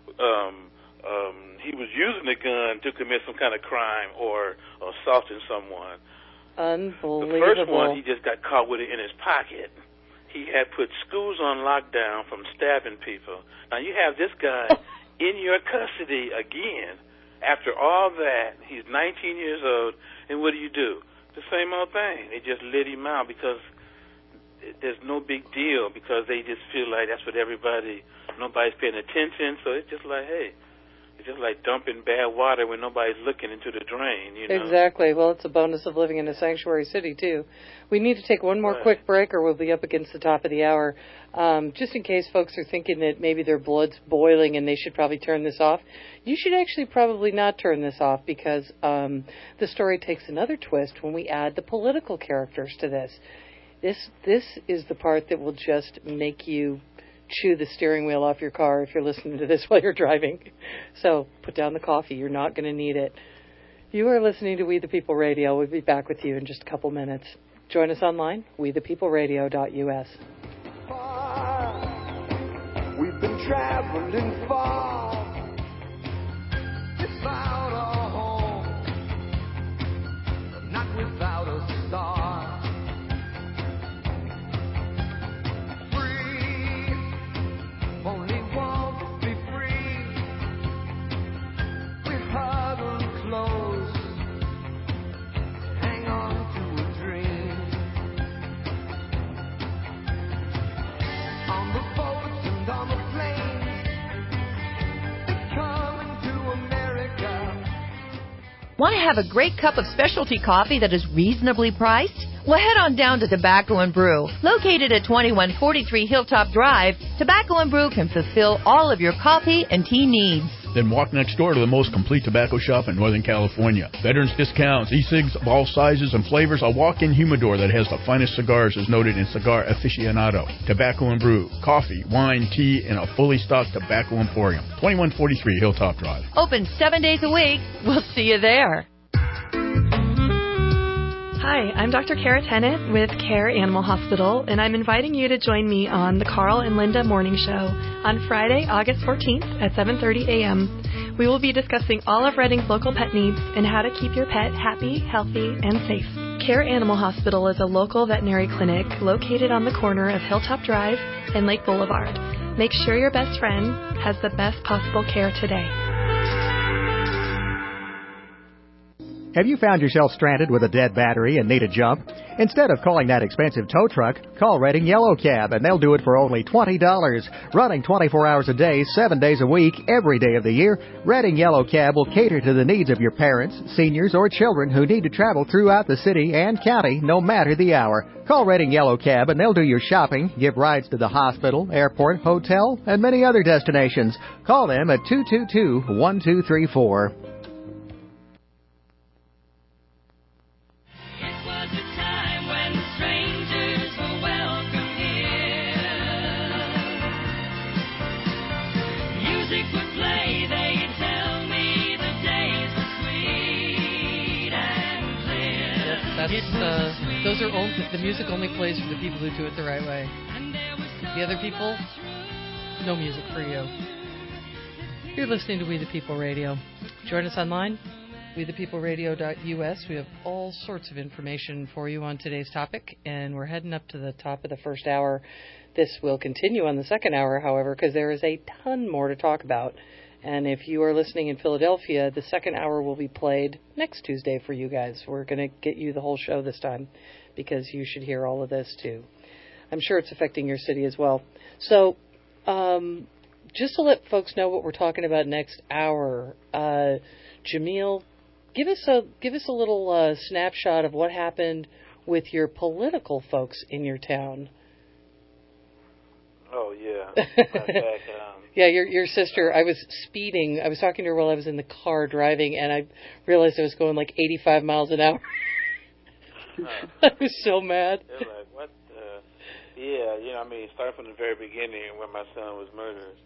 he was using the gun to commit some kind of crime or assaulting someone. Unbelievable. The first one, he just got caught with it in his pocket. He had put schools on lockdown from stabbing people. Now you have this guy in your custody again. After all that, he's 19 years old, and what do? The same old thing. They just let him out because there's no big deal, because they just feel like that's what nobody's paying attention, so it's just like, hey, it's just like dumping bad water when nobody's looking into the drain, you know. Exactly. Well, it's a bonus of living in a sanctuary city, too. We need to take one more quick break, or we'll be up against the top of the hour. Just in case folks are thinking that maybe their blood's boiling and they should probably turn this off, you should actually probably not turn this off, because the story takes another twist when we add the political characters to this. This is the part that will just make you chew the steering wheel off your car if you're listening to this while you're driving. So put down the coffee. You're not going to need it. You are listening to We the People Radio. We'll be back with you in just a couple minutes. Join us online, wethepeopleradio.us. We've been traveling far, without a home, not without a star. Free, only want to be free. We huddle close, hang on to a dream. On the boats and on the planes, they're coming to America. Want to have a great cup of specialty coffee that is reasonably priced? Well, head on down to Tobacco & Brew. Located at 2143 Hilltop Drive, Tobacco & Brew can fulfill all of your coffee and tea needs. Then walk next door to the most complete tobacco shop in Northern California. Veterans discounts, e-cigs of all sizes and flavors, a walk-in humidor that has the finest cigars is noted in Cigar Aficionado. Tobacco & Brew, coffee, wine, tea, and a fully stocked tobacco emporium. 2143 Hilltop Drive. Open 7 days a week. We'll see you there. Hi, I'm Dr. Kara Tennant with Care Animal Hospital, and I'm inviting you to join me on the Carl and Linda Morning Show on Friday, August 14th at 7:30 a.m. We will be discussing all of Redding's local pet needs and how to keep your pet happy, healthy, and safe. Care Animal Hospital is a local veterinary clinic located on the corner of Hilltop Drive and Lake Boulevard. Make sure your best friend has the best possible care today. Have you found yourself stranded with a dead battery and need a jump? Instead of calling that expensive tow truck, call Redding Yellow Cab, and they'll do it for only $20. Running 24 hours a day, 7 days a week, every day of the year, Redding Yellow Cab will cater to the needs of your parents, seniors, or children who need to travel throughout the city and county, no matter the hour. Call Redding Yellow Cab, and they'll do your shopping, give rides to the hospital, airport, hotel, and many other destinations. Call them at 222-1234. Those are the music only plays for the people who do it the right way. The other people, no music for you. You're listening to We the People Radio. Join us online, wethepeopleradio.us. We have all sorts of information for you on today's topic, and we're heading up to the top of the first hour. This will continue on the second hour, however, because there is a ton more to talk about. And if you are listening in Philadelphia, the second hour will be played next Tuesday for you guys. We're going to get you the whole show this time because you should hear all of this too. I'm sure it's affecting your city as well. So, just to let folks know what we're talking about next hour, Jamil, give us a little snapshot of what happened with your political folks in your town. Oh yeah. Yeah, your sister. I was speeding. I was talking to her while I was in the car driving, and I realized I was going like 85 miles an hour. I was so mad. They're like, what? Yeah, I mean, starting from the very beginning when my son was murdered.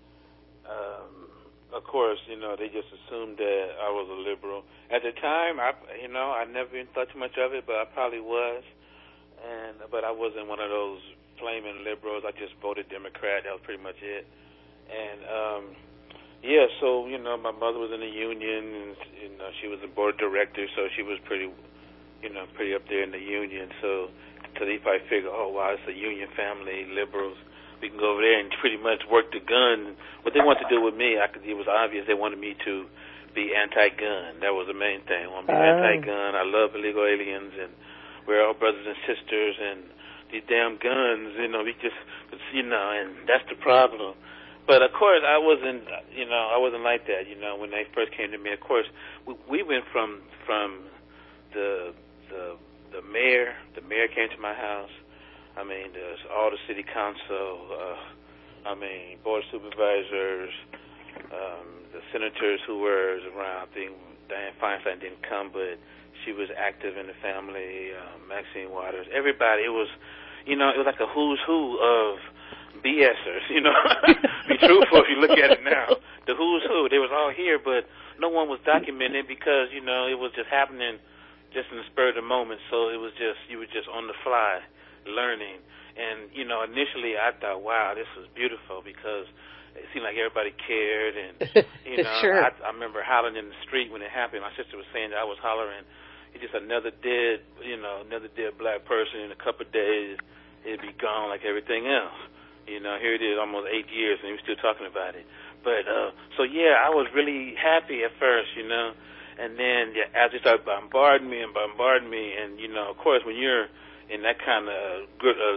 Of course, they just assumed that I was a liberal. At the time, I never even thought too much of it, but I probably was. But I wasn't one of those flaming liberals. I just voted Democrat. That was pretty much it. And so my mother was in the union, and she was the board of directors, so she was pretty up there in the union. So they probably figured, oh wow, it's a union family, liberals. We can go over there and pretty much work the gun. What they wanted to do with me, it was obvious they wanted me to be anti-gun. That was the main thing. I want to be anti-gun. I love illegal aliens, and we're all brothers and sisters, and these damn guns, we just, and that's the problem. But of course, I wasn't like that. When they first came to me, of course, we went from the mayor. The mayor came to my house. I mean, there's all the city council. Board of supervisors, the senators who were around. I think Dianne Feinstein didn't come, but she was active in the family. Maxine Waters, everybody. It was, it was like a who's who of BSers, Be truthful if you look at it now. The who's who, they was all here, but no one was documenting because, it was just happening just in the spur of the moment. So it was just, you were just on the fly learning. And, initially I thought, wow, this was beautiful because it seemed like everybody cared. And, sure. I remember hollering in the street when it happened. My sister was saying that I was hollering. It's just another dead black person in a couple of days. It'd be gone like everything else. Here it is, almost 8 years, and we're still talking about it. But, I was really happy at first, and then as they started bombarding me, and, of course, when you're in that kind of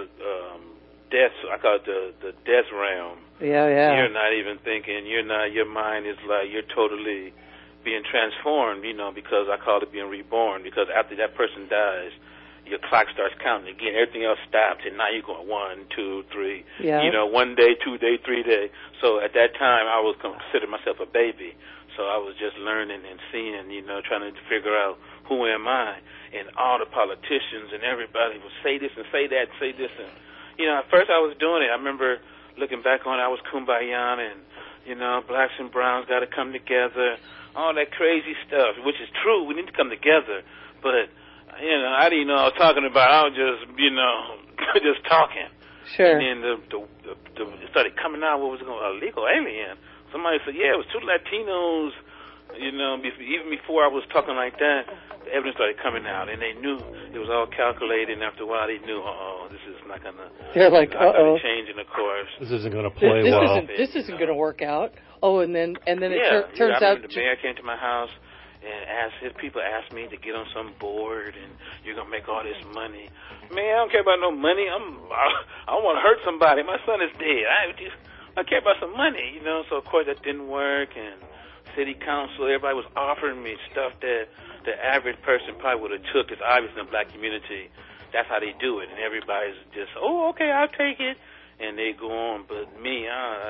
death, I call it the death realm. Yeah. You're not even thinking, your mind is like, you're totally being transformed, because I call it being reborn, because after that person dies, your clock starts counting again. Everything else stops, and now you're going 1, 2, 3. Yeah. 1 day, 2 day, 3 day. So at that time, I was considered myself a baby. So I was just learning and seeing, trying to figure out who am I. And all the politicians and everybody would say this and say that and say this. And, at first I was doing it. I remember looking back on it, I was kumbaya and, blacks and browns got to come together. All that crazy stuff, which is true. We need to come together. But I didn't know what I was talking about. I was just, just talking. Sure. And then it started coming out. What was it going? Illegal alien. Somebody said, yeah, it was 2 Latinos. Even before I was talking like that, the evidence started coming out, and they knew it was all calculated. And after a while, they knew, this is not gonna. They're like, changing the course. This isn't gonna play this well. This isn't gonna work out. Oh, and then it turns I out remember the mayor came to my house. And people asked me to get on some board, and you're gonna make all this money. Man, I don't care about no money. I don't want to hurt somebody. My son is dead. I care about some money, So of course that didn't work. And city council, everybody was offering me stuff that the average person probably would have took. It's obvious in the black community. That's how they do it, and everybody's just, oh, okay, I'll take it, and they go on. But me,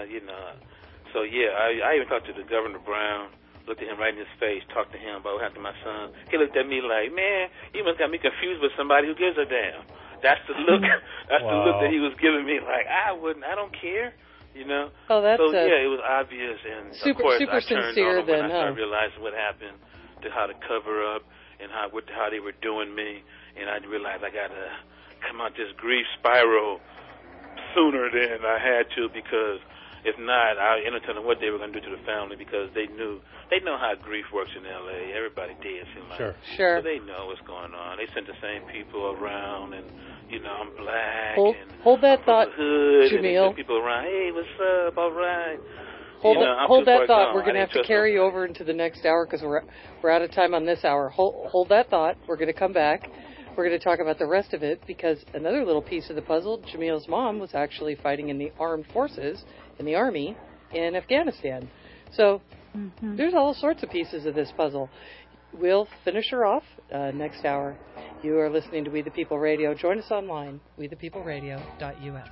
So yeah, I even talked to the Governor Brown. Looked at him right in his face, talked to him about what happened to my son. He looked at me like, man, you must got me confused with somebody who gives a damn. That's the look. That's the look that he was giving me. Like, I don't care, Oh, that's so yeah, it was obvious, and super, of course super I turned sincere. on when then, I started realizing what happened, to how to cover up, and how they were doing me, and I realized I got to come out this grief spiral sooner than I had to, because if not, I ended up telling them what they were going to do to the family, because they know how grief works in L.A. Everybody dead, seems like. Sure. So they know what's going on. They sent the same people around, and I'm black. Hold that thought, hood, Jamil. and people around, hey, what's up? All right. Hold that thought. We're going to have to carry you over into the next hour because we're out of time on this hour. Hold that thought. We're going to come back. We're going to talk about the rest of it because another little piece of the puzzle, Jamil's mom was actually fighting in the armed forces, in the army, in Afghanistan. So there's all sorts of pieces of this puzzle. We'll finish her off next hour. You are listening to We the People Radio. Join us online, wethepeopleradio.us.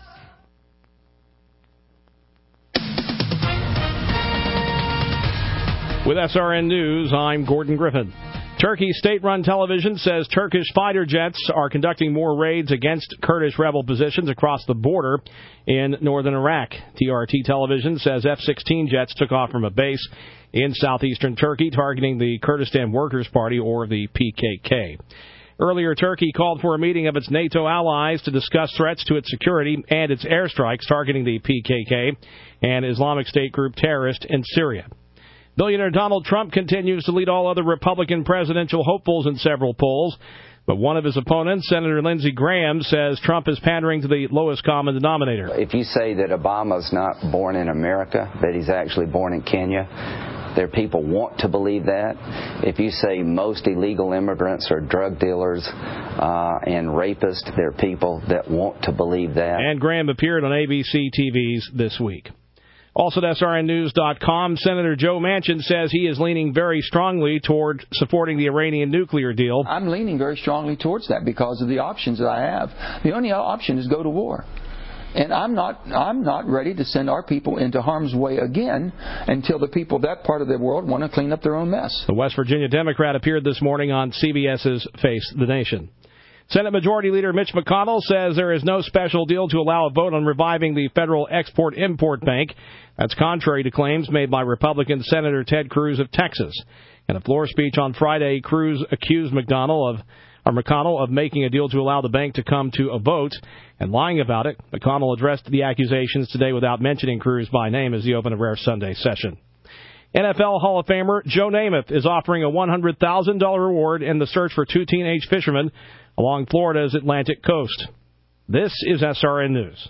With SRN News, I'm Gordon Griffin. Turkey state-run television says Turkish fighter jets are conducting more raids against Kurdish rebel positions across the border in northern Iraq. TRT television says F-16 jets took off from a base in southeastern Turkey, targeting the Kurdistan Workers' Party, or the PKK. Earlier, Turkey called for a meeting of its NATO allies to discuss threats to its security and its airstrikes targeting the PKK and Islamic State group terrorists in Syria. Billionaire Donald Trump continues to lead all other Republican presidential hopefuls in several polls, but one of his opponents, Senator Lindsey Graham, says Trump is pandering to the lowest common denominator. If you say that Obama's not born in America, that he's actually born in Kenya, there people want to believe that. If you say most illegal immigrants are drug dealers and rapists, there are people that want to believe that. And Graham appeared on ABC TV's This Week. Also at SRNnews.com, Senator Joe Manchin says he is leaning very strongly toward supporting the Iranian nuclear deal. I'm leaning very strongly towards that because of the options that I have. The only option is go to war. And I'm not ready to send our people into harm's way again until the people of that part of the world want to clean up their own mess. The West Virginia Democrat appeared this morning on CBS's Face the Nation. Senate Majority Leader Mitch McConnell says there is no special deal to allow a vote on reviving the Federal Export-Import Bank. That's contrary to claims made by Republican Senator Ted Cruz of Texas. In a floor speech on Friday, Cruz accused McConnell of making a deal to allow the bank to come to a vote and lying about it. McConnell addressed the accusations today without mentioning Cruz by name as he opened a rare Sunday session. NFL Hall of Famer Joe Namath is offering a $100,000 reward in the search for two teenage fishermen along Florida's Atlantic coast. This is SRN News.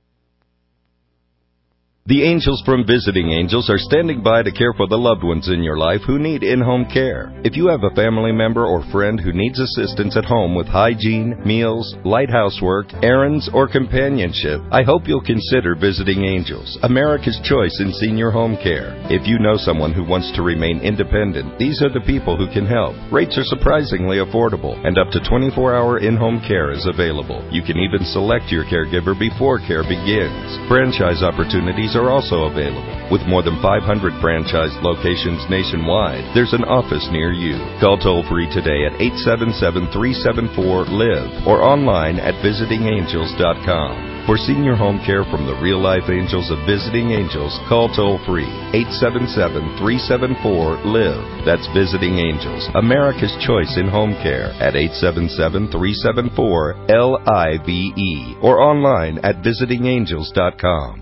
The angels from Visiting Angels are standing by to care for the loved ones in your life who need in-home care. If you have a family member or friend who needs assistance at home with hygiene, meals, light housework, errands, or companionship, I hope you'll consider Visiting Angels, America's choice in senior home care. If you know someone who wants to remain independent, these are the people who can help. Rates are surprisingly affordable, and up to 24-hour in-home care is available. You can even select your caregiver before care begins. Franchise opportunities are also available. With more than 500 franchised locations nationwide, there's an office near you. Call toll-free today at 877-374-LIVE or online at visitingangels.com. For senior home care from the real-life angels of Visiting Angels, call toll-free 877-374-LIVE. That's Visiting Angels, America's choice in home care at 877-374-LIVE or online at visitingangels.com.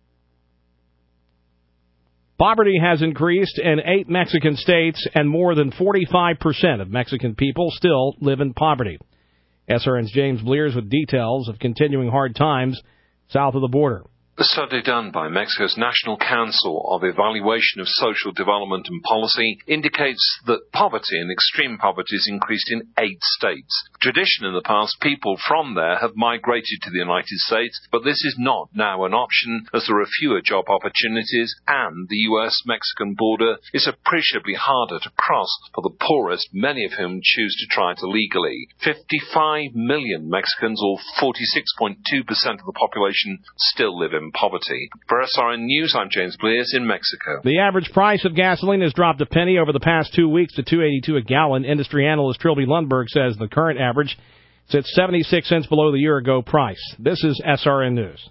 Poverty has increased in 8 Mexican states, and more than 45% of Mexican people still live in poverty. SRN's James Blears with details of continuing hard times south of the border. A study done by Mexico's National Council of Evaluation of Social Development and Policy indicates that poverty and extreme poverty has increased in 8 states. Traditionally, in the past, people from there have migrated to the United States, but this is not now an option as there are fewer job opportunities and the U.S.-Mexican border is appreciably harder to cross for the poorest, many of whom choose to try it illegally. 55 million Mexicans, or 46.2% of the population, still live in poverty. For SRN News, I'm James Blears in Mexico. The average price of gasoline has dropped a penny over the past 2 weeks to $2.82 a gallon. Industry analyst Trilby Lundberg says the current average sits 76 cents below the year-ago price. This is SRN News.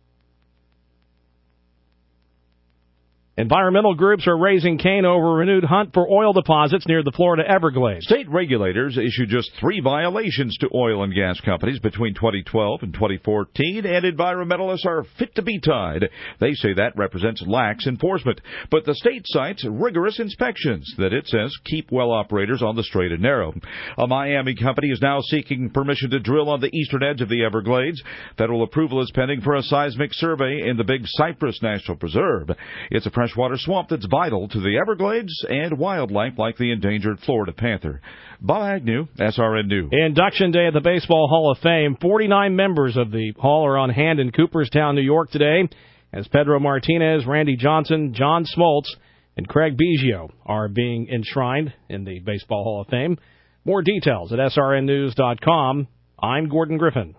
Environmental groups are raising Cain over a renewed hunt for oil deposits near the Florida Everglades. State regulators issued just 3 violations to oil and gas companies between 2012 and 2014, and environmentalists are fit to be tied. They say that represents lax enforcement. But the state cites rigorous inspections that it says keep well operators on the straight and narrow. A Miami company is now seeking permission to drill on the eastern edge of the Everglades. Federal approval is pending for a seismic survey in the Big Cypress National Preserve. It's a freshwater swamp that's vital to the Everglades and wildlife like the endangered Florida panther. Bob Agnew, SRN News. Induction Day at the Baseball Hall of Fame. 49 members of the Hall are on hand in Cooperstown, New York today, as Pedro Martinez, Randy Johnson, John Smoltz, and Craig Biggio are being enshrined in the Baseball Hall of Fame. More details at srnnews.com. I'm Gordon Griffin.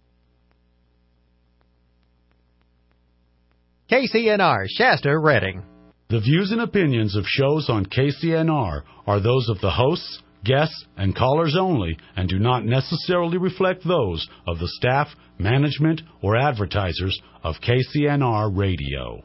KCNR, Shasta, Redding. The views and opinions of shows on KCNR are those of the hosts, guests, and callers only and do not necessarily reflect those of the staff, management, or advertisers of KCNR Radio.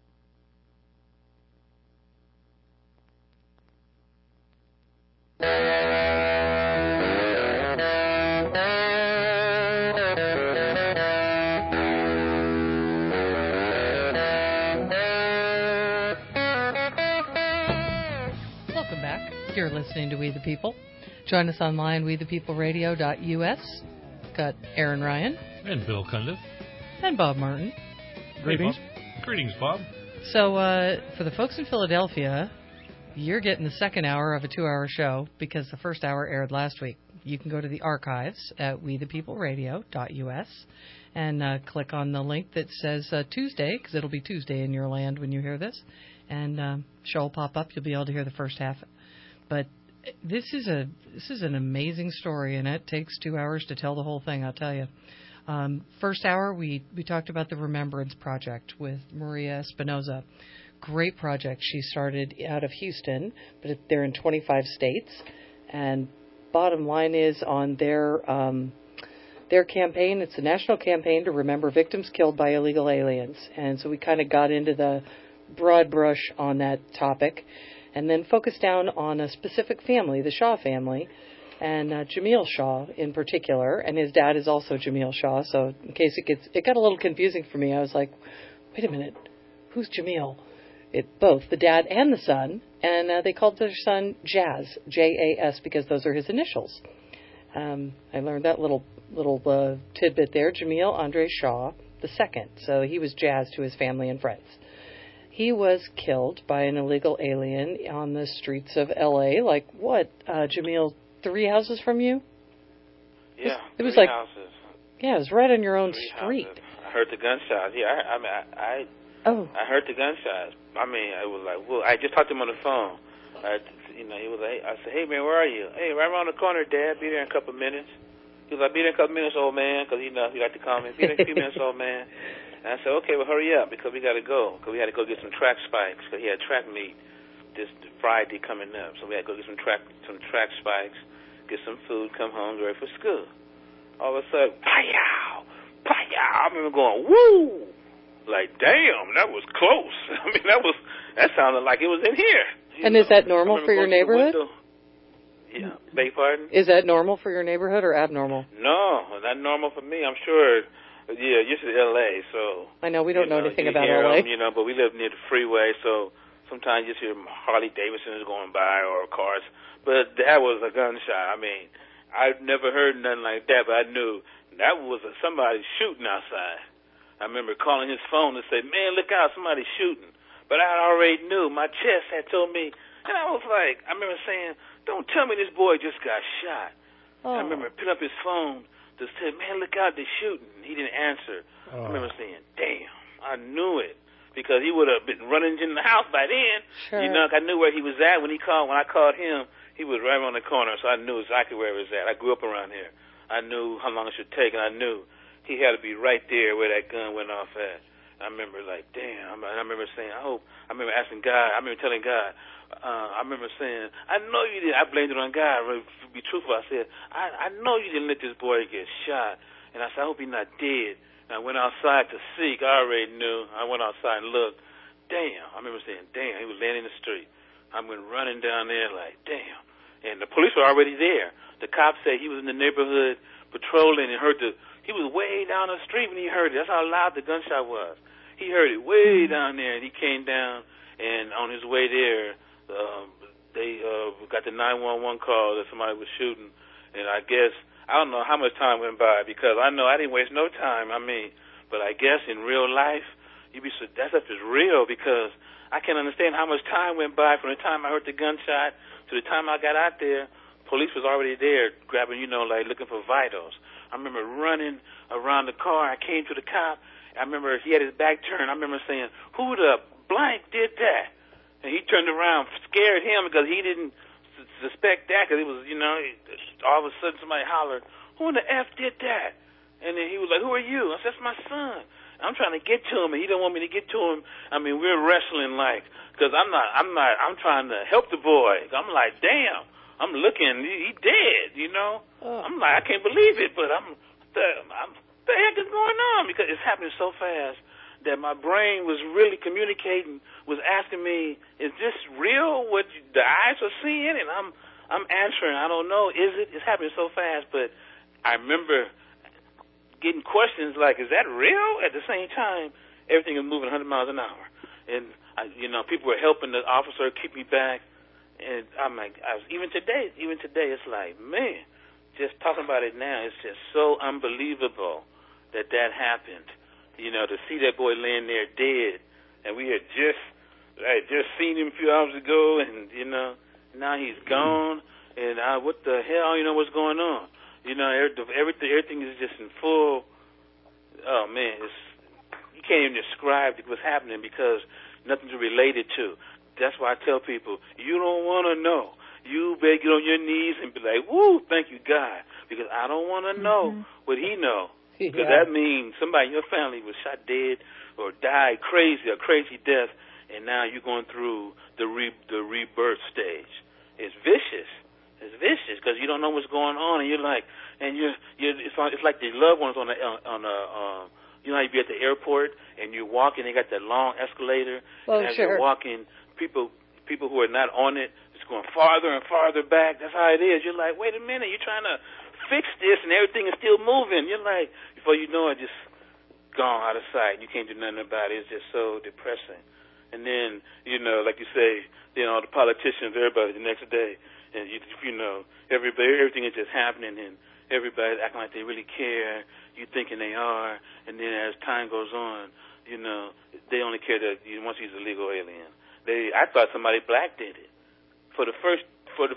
Welcome back. You're listening to We the People. Join us online, wethepeopleradio.us. Got Aaron Ryan. And Bill Cundiff. And Bob Martin. Greetings. Greetings, Bob. So, for the folks in Philadelphia, you're getting the second hour of a 2-hour show because the first hour aired last week. You can go to the archives at wethepeopleradio.us and click on the link that says Tuesday, because it'll be Tuesday in your land when you hear this, and show will pop up. You'll be able to hear the first half. But this is an amazing story, and it takes 2 hours to tell the whole thing, I'll tell you. First hour, we talked about the Remembrance Project with Maria Espinoza. Great project she started out of Houston, but they're in 25 states. And bottom line is on their campaign, it's a national campaign to remember victims killed by illegal aliens. And so we kind of got into the broad brush on that topic and then focused down on a specific family, the Shaw family, and Jamil Shaw in particular. And his dad is also Jamil Shaw. So in case it got a little confusing for me. I was like, wait a minute, who's Jamil? Both the dad and the son, and they called their son Jazz, J-A-S, because those are his initials. I learned that little tidbit there. Jamil Andre Shaw II. So he was Jazz to his family and friends. He was killed by an illegal alien on the streets of L.A. Like what, Jamil? 3 houses from you? Yeah, it was three like houses. Yeah, it was right on your own Three street. houses. I heard the gunshots. Yeah, I heard the gunshots. I mean, I was like, well, I just talked to him on the phone. He was like, I said, hey, man, where are you? Hey, right around the corner, Dad. Be there in a couple of minutes. He was like, be there in a couple of minutes, old man, because he liked to call me. Be there in a few minutes, old man. And I said, okay, well, hurry up, because we got to go. Because we had to go get some track spikes, because he had track meet this Friday coming up. So we had to go get some track spikes, get some food, come home, get ready for school. All of a sudden, pow, pow. I remember going, woo! Like, damn, that was close. I mean, that sounded like it was in here. And is that normal for your neighborhood? Yeah, beg your pardon? Is that normal for your neighborhood or abnormal? No, not normal for me. I'm sure. Yeah, used to L.A., so. I know we don't know anything about hear L.A. Them, but we live near the freeway, so sometimes you just hear Harley Davidsons going by or cars. But that was a gunshot. I mean, I've never heard nothing like that, but I knew that was somebody shooting outside. I remember calling his phone to say, man, look out, somebody's shooting. But I already knew. My chest had told me. And I was like, I remember saying, don't tell me this boy just got shot. I remember picking up his phone to say, man, look out, they're shooting. He didn't answer. I remember saying, damn, I knew it. Because he would have been running in the house by then. Sure. I knew where he was at when I called him. He was right around the corner, so I knew exactly where he was at. I grew up around here. I knew how long it should take, and I knew he had to be right there where that gun went off at. I remember like, damn. I remember saying, I remember asking God. I remember telling God. I remember saying, I know you didn't. I blamed it on God. To be truthful, I said, I know you didn't let this boy get shot. And I said, I hope he's not dead. And I went outside to seek. I already knew. I went outside and looked. Damn. I remember saying, damn. He was laying in the street. I went running down there like, damn. And the police were already there. The cops said he was in the neighborhood patrolling and he was way down the street when he heard it. That's how loud the gunshot was. He heard it way down there, and he came down, and on his way there, they got the 911 call that somebody was shooting. And I guess, I don't know how much time went by, because I know I didn't waste no time. I mean, but I guess in real life, that stuff is real, because I can't understand how much time went by from the time I heard the gunshot to the time I got out there. Police was already there grabbing, like looking for vitals. I remember running around the car. I came to the cop. I remember he had his back turned. I remember saying, "Who the blank did that?" And he turned around, scared him because he didn't suspect that because it was, all of a sudden somebody hollered, "Who in the F did that?" And then he was like, "Who are you?" I said, "That's my son." I'm trying to get to him, and he didn't want me to get to him. I mean, we're wrestling because I'm trying to help the boy. I'm like, damn, I'm looking, he dead, I'm like, I can't believe it, but the heck is going on? Because it's happening so fast that my brain was really communicating, was asking me, is this real, what the eyes are seeing? And I'm answering, I don't know, is it? It's happening so fast, but I remember getting questions like, is that real? At the same time, everything is moving 100 miles an hour. And, people were helping the officer keep me back. And I'm like, even today, it's like, man, just talking about it now, it's just so unbelievable that happened. To see that boy laying there dead. And we had just seen him a few hours ago, and, now he's gone. And what the hell, I don't know what's going on. Everything is just in full. Oh man, you can't even describe what's happening because nothing's related to. That's why I tell people, you don't want to know. You better get on your knees and be like, "Woo, thank you God," because I don't want to know what he knows. Because that means somebody in your family was shot dead or died a crazy death, and now you're going through the rebirth stage. It's vicious. It's vicious because you don't know what's going on, and you're like, it's like the loved ones on how you be at the airport and you're walking, they got that long escalator, and as you're walking, people who are not on it, it's going farther and farther back. That's how it is. You're like, wait a minute, you're trying to fix this, and everything is still moving. You're like, before you know it, just gone out of sight. You can't do nothing about it. It's just so depressing. And then, like you say, the politicians, everybody the next day. And everything is just happening, and everybody's acting like they really care. You thinking they are, and then as time goes on, they only care that once he's a legal alien. I thought somebody black did it. For the first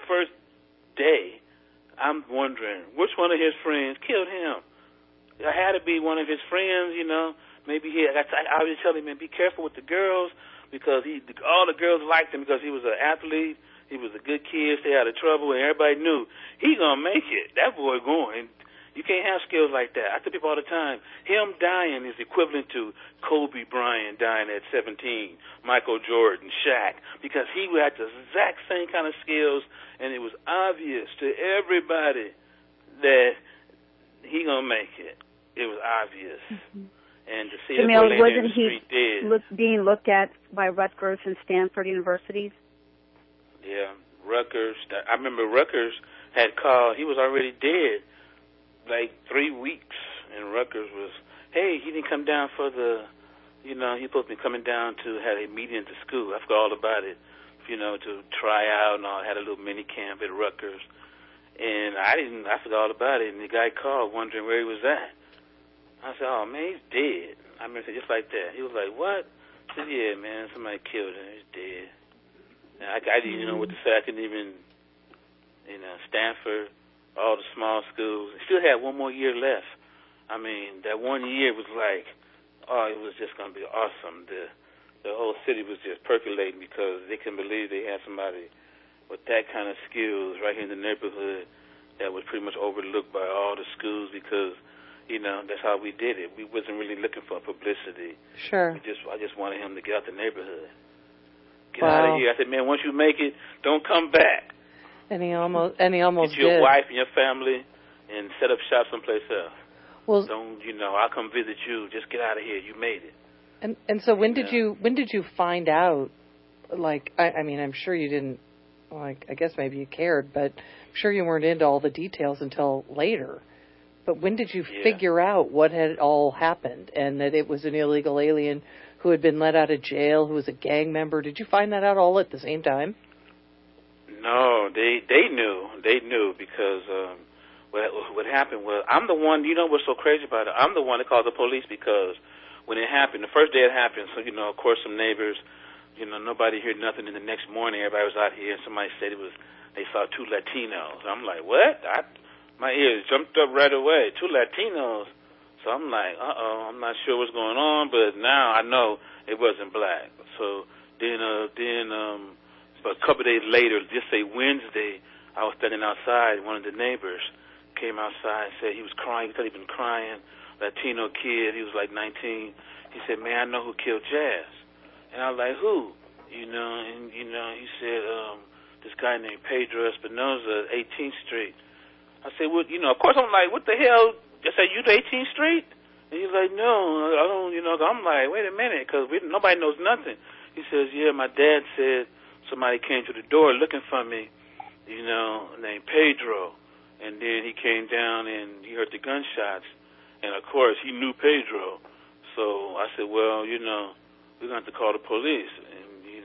day, I'm wondering which one of his friends killed him. It had to be one of his friends. Maybe I was telling him, man, be careful with the girls because all the girls liked him because he was an athlete. He was a good kid, stay out of trouble, and everybody knew he gonna make it. That boy going. You can't have skills like that. I tell people all the time, him dying is equivalent to Kobe Bryant dying at 17, Michael Jordan, Shaq, because he had the exact same kind of skills, and it was obvious to everybody that he gonna make it. It was obvious. And to see the boy laying in the street dead. Being looked at by Rutgers and Stanford universities? Yeah, Rutgers. I remember Rutgers had called. He was already dead, like 3 weeks. And Rutgers was, hey, he didn't come down for the, he's supposed to be coming down to have a meeting at the school. I forgot all about it, to try out and all. Had a little mini camp at Rutgers. And I forgot all about it. And the guy called wondering where he was at. I said, oh, man, he's dead. I remember just like that. He was like, what? I said, yeah, man, somebody killed him. He's dead. I didn't even know what to say. I couldn't even, Stanford, all the small schools. They still had one more year left. I mean, that 1 year was like, it was just going to be awesome. The whole city was just percolating because they couldn't believe they had somebody with that kind of skills right here in the neighborhood that was pretty much overlooked by all the schools because, that's how we did it. We wasn't really looking for publicity. Sure. I just wanted him to get out the neighborhood. Get out of here. I said, man, once you make it, don't come back. And he almost Get your did. wife and your family and set up shop someplace else. Well, don't I'll come visit you. Just get out of here. You made it. And so when did you find out? Like, I mean, I'm sure you didn't. Like, I guess maybe you cared, but I'm sure you weren't into all the details until later. But when did you figure out what had all happened and that it was an illegal alien who had been let out of jail, who was a gang member? Did you find that out all at the same time? No, they knew. They knew because what happened was I'm the one. What's so crazy about it? I'm the one that called the police because when it happened, the first day it happened. So of course, some neighbors nobody heard nothing. And the next morning, everybody was out here, and somebody said they saw 2 Latinos. I'm like, what? My ears jumped up right away. 2 Latinos. So I'm like, I'm not sure what's going on, but now I know it wasn't black. So then a couple of days later, just say Wednesday, I was standing outside. One of the neighbors came outside and said he was crying. He thought he'd been crying. Latino kid. He was like 19. He said, man, I know who killed Jazz. And I was like, who? He said, this guy named Pedro Espinosa, 18th Street. I said, well, of course I'm like, what the hell? I said, you to 18th Street? And he's like, no, I don't, I'm like, wait a minute, because nobody knows nothing. He says, yeah, my dad said somebody came to the door looking for me, named Pedro. And then he came down and he heard the gunshots. And, of course, he knew Pedro. So I said, well, we're going to have to call the police. And,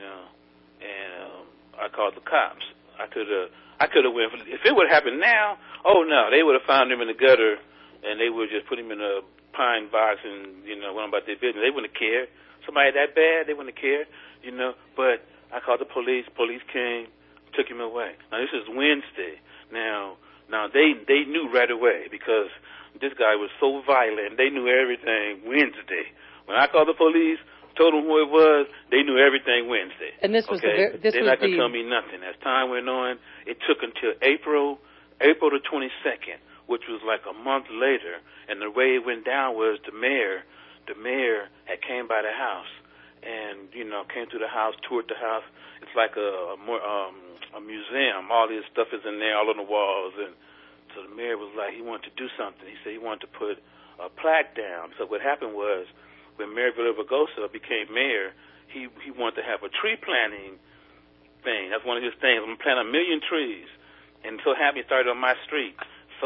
I called the cops. I could have went. If it would have happened now, oh, no, they would have found him in the gutter, and they would just put him in a pine box and, went about their business. They wouldn't have cared. Somebody that bad, they wouldn't have cared, But I called the police. Police came, took him away. Now, this is Wednesday. Now they knew right away because this guy was so violent. They knew everything Wednesday. When I called the police, told them who it was, they knew everything Wednesday. And this was okay? They're not going to tell me nothing. As time went on, it took until April the 22nd, which was like a month later. And the way it went down was the mayor had came by the house and, came through the house, toured the house. It's like a museum. All this stuff is in there, all on the walls. And so the mayor was like, he wanted to do something. He said he wanted to put a plaque down. So what happened was, when Mayor Villaraigosa became mayor, he wanted to have a tree planting thing. That's one of his things. I'm going to plant 1 million trees. And so happy he started on my street.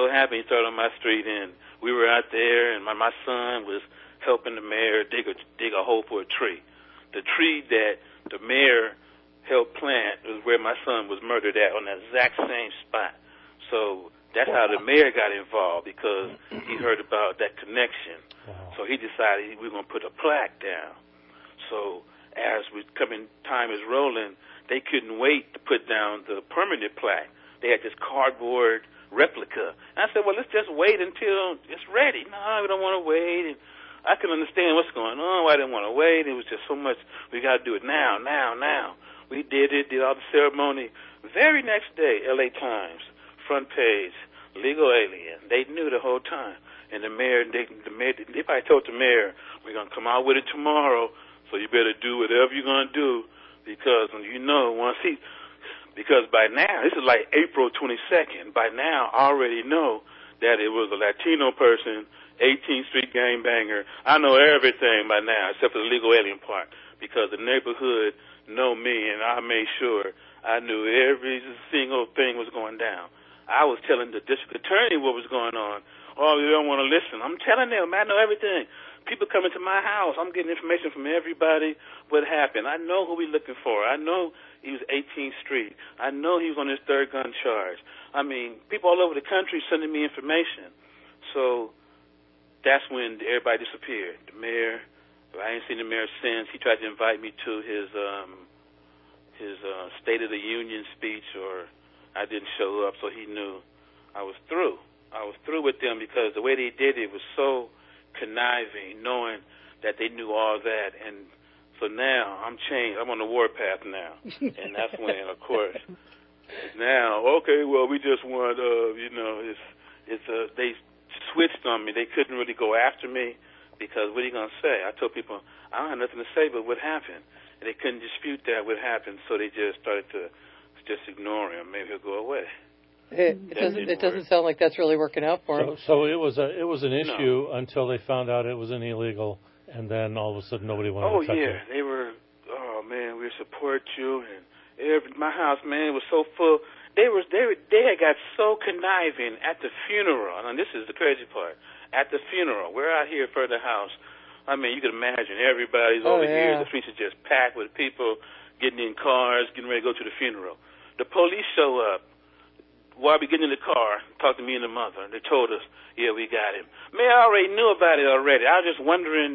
And we were out there, and my son was helping the mayor dig a hole for a tree. The tree that the mayor helped plant was where my son was murdered at, on that exact same spot. So that's how the mayor got involved, because he heard about that connection. Wow. So he decided we were going to put a plaque down. So as time is rolling, they couldn't wait to put down the permanent plaque. They had this cardboard replica. And I said, well, let's just wait until it's ready. No, we don't want to wait. And I can understand what's going on, why I didn't want to wait. It was just so much, we got to do it now. We did all the ceremony. Very next day, LA Times, front page, legal alien. They knew the whole time. And the mayor, they probably told the mayor, we're going to come out with it tomorrow, so you better do whatever you're going to do, because because by now, this is like April 22nd, by now I already know that it was a Latino person, 18th Street gangbanger. I know everything by now, except for the legal alien part, because the neighborhood know me, and I made sure I knew every single thing was going down. I was telling the district attorney what was going on. Oh, you don't want to listen. I'm telling them, I know everything. People coming to my house. I'm getting information from everybody what happened. I know who we're looking for. I know he was 18th Street. I know he was on his third gun charge. I mean, people all over the country sending me information. So that's when everybody disappeared. The mayor, I ain't seen the mayor since. He tried to invite me to his State of the Union speech, or I didn't show up, so he knew I was through. I was through with them because the way they did it was so conniving, knowing that they knew all that. And so now I'm changed. I'm on the warpath now. And that's when, of course, now, okay, well, we just want, they switched on me. They couldn't really go after me because what are you going to say? I told people, I don't have nothing to say but what happened. And they couldn't dispute that what happened, so they just started to just ignore him. Maybe he'll go away. It doesn't sound like that's really working out for him. So it was an issue until they found out it was an illegal, and then all of a sudden nobody wanted to touch it. They were, oh man, we support you, and my house, man, was so full. They had got so conniving at the funeral, and this is the crazy part. At the funeral, we're out here for the house. I mean, you can imagine everybody's over here. The streets are just packed with people getting in cars, getting ready to go to the funeral. The police show up. While we get in the car, talked to me and the mother, they told us, yeah, we got him. Man, I already knew about it already. I was just wondering,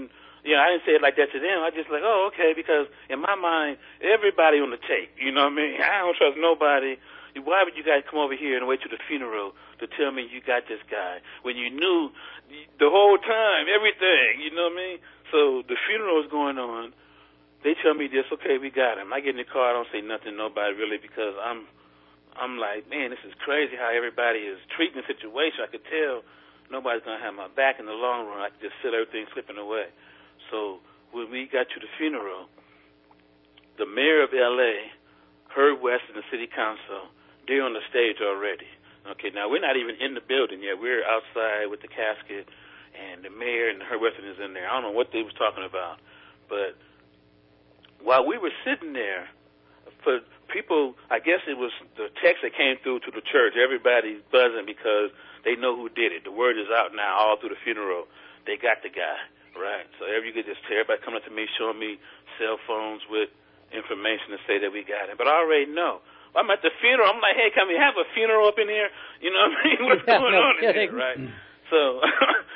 You know, I didn't say it like that to them. I just like, oh, okay, because in my mind, everybody on the tape. You know what I mean? I don't trust nobody. Why would you guys come over here and wait to the funeral to tell me you got this guy when you knew the whole time, everything? You know what I mean? So the funeral is going on. They tell me this, okay, we got him. I get in the car, I don't say nothing to nobody really because I'm like, man, this is crazy how everybody is treating the situation. I could tell nobody's going to have my back in the long run. I could just feel everything slipping away. So when we got to the funeral, the mayor of L.A., Herb West, and the city council, they're on the stage already. Okay, now we're not even in the building yet. We're outside with the casket, and the mayor and Herb West is in there. I don't know what they was talking about. But while we were sitting there, for people, I guess it was the text that came through to the church. Everybody's buzzing because they know who did it. The word is out now all through the funeral. They got the guy, right? So everybody coming up to me, showing me cell phones with information to say that we got him. But I already know. I'm at the funeral. I'm like, hey, can we have a funeral up in here? You know what I mean? What's going on in here, right? So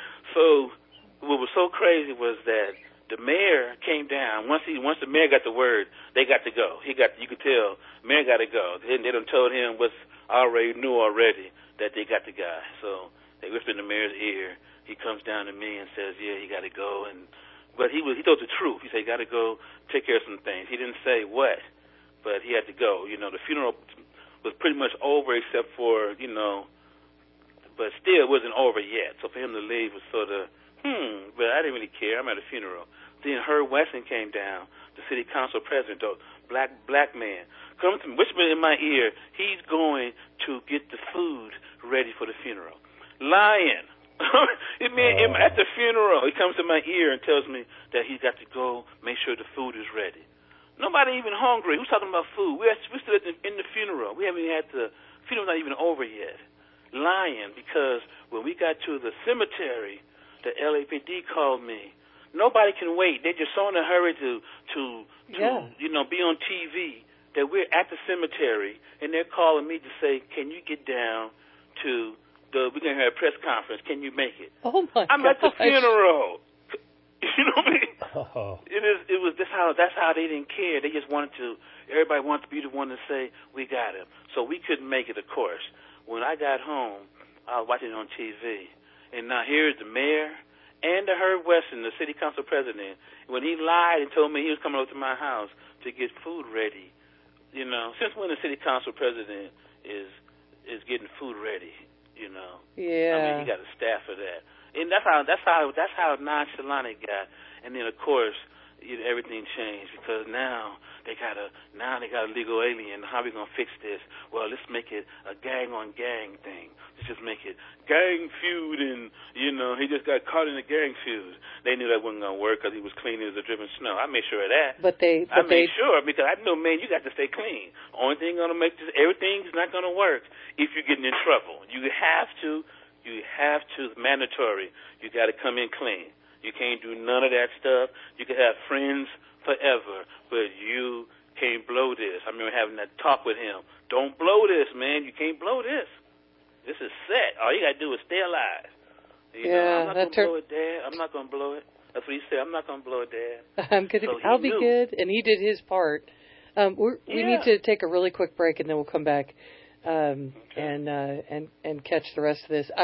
what was so crazy was that the mayor came down. Once the mayor got the word, they got to go. You could tell, mayor got to go. They done told him what's already knew already that they got the guy. So they whispered in the mayor's ear. He comes down to me and says, yeah, he got to go. But he told the truth. He said, got to go take care of some things. He didn't say what, but he had to go. You know, the funeral was pretty much over except for, you know, but still it wasn't over yet. So for him to leave was sort of, but I didn't really care. I'm at a funeral. Then Herb Weston came down, the city council president, the black man, comes to me, whispering in my ear, he's going to get the food ready for the funeral. Lying. At the funeral, he comes to my ear and tells me that he's got to go make sure the food is ready. Nobody even hungry. Who's talking about food? We're still in the funeral. We haven't even had the funeral's not even over yet. Lying, because when we got to the cemetery, the LAPD called me. Nobody can wait. They're just so in a hurry to you know, be on TV that we're at the cemetery, and they're calling me to say, can you get down to we're going to have a press conference. Can you make it? Oh, my I'm gosh. at the funeral. You know what I mean? Oh. That's how they didn't care. They just wanted to, everybody wanted to be the one to say, we got him. So we couldn't make it, of course. When I got home, I was watching it on TV. And now here's the mayor and the Herb Weston, the city council president. When he lied and told me he was coming over to my house to get food ready, you know, since when the city council president is getting food ready? You know, yeah. I mean, he got a staff for that, and that's how nonchalant it got. And then, of course, everything changed because now they got a legal alien. How are we gonna fix this? Well, let's make it a gang on gang thing. Let's just make it gang feud, and you know, he just got caught in a gang feud. They knew that wasn't gonna work because he was clean as a driven snow. I made sure of that. I made sure because I know, man, you got to stay clean. Only thing gonna make this, everything's not gonna work if you're getting in trouble. You have to, mandatory. You got to come in clean. You can't do none of that stuff. You can have friends forever, but you can't blow this. I remember having that talk with him. Don't blow this, man. You can't blow this. This is set. All you got to do is stay alive. You know, I'm not going to blow it, Dad. I'm not going to blow it. That's what he said. I'm not going to blow it, Dad. I'll be good. And he did his part. We need to take a really quick break, and then we'll come back and catch the rest of this.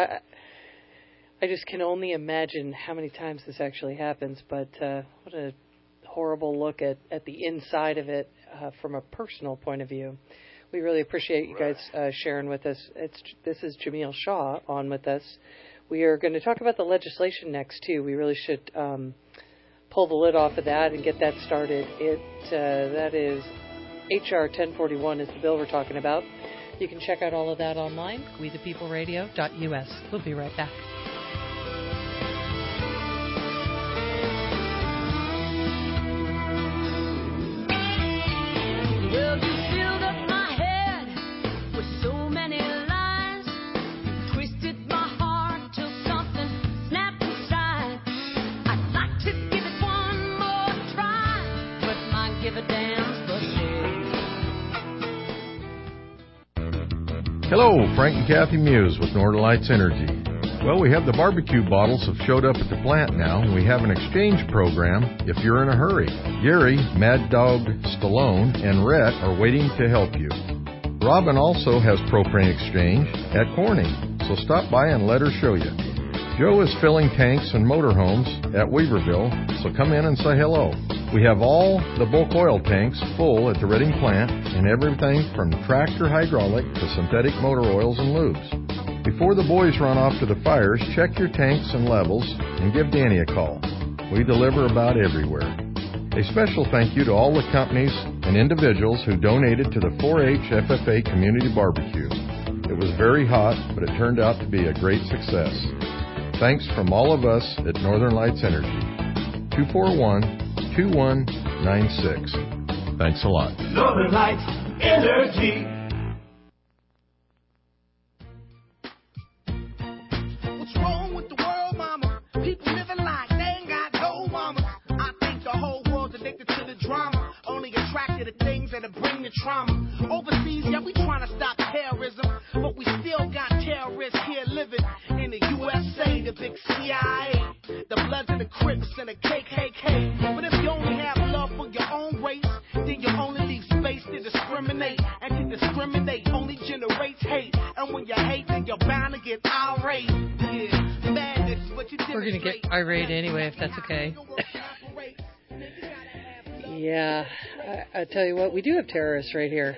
I just can only imagine how many times this actually happens, but what a horrible look at the inside of it from a personal point of view. We really appreciate you guys sharing with us. This is Jamil Shaw on with us. We are going to talk about the legislation next, too. We really should pull the lid off of that and get that started. That is H.R. 1041 is the bill we're talking about. You can check out all of that online, wethepeopleradio.us. We'll be right back. Well, you filled up my head with so many lies. You twisted my heart till something snapped inside. I'd like to give it one more try, but my give a damn's busted. Hello, Frank and Kathy Muse with Northern Lights Energy. Well, we have the barbecue bottles have showed up at the plant now, and we have an exchange program if you're in a hurry. Gary, Mad Dog Stallone, and Rhett are waiting to help you. Robin also has propane exchange at Corning, so stop by and let her show you. Joe is filling tanks and motorhomes at Weaverville, so come in and say hello. We have all the bulk oil tanks full at the Redding plant, and everything from tractor hydraulic to synthetic motor oils and lubes. Before the boys run off to the fires, check your tanks and levels and give Danny a call. We deliver about everywhere. A special thank you to all the companies and individuals who donated to the 4-H FFA Community Barbecue. It was very hot, but it turned out to be a great success. Thanks from all of us at Northern Lights Energy. 241-2196. Thanks a lot. Northern Lights Energy. What's wrong with the world, mama? People living like they ain't got no mama. I think the whole world's addicted to the drama, only attracted to things that'll bring the trauma. Overseas, yeah, we trying to stop terrorism, but we still got terrorists here living in the USA, the big CIA, the Bloods and the Crips and the KKK. But if you only have love for your own race, then you only leave space to discriminate. And to discriminate only generates hate. And when you hate, then you're bound to get irate. Yeah, madness is what you We're going to get irate anyway, if that's okay. Yeah, I tell you what, we do have terrorists right here.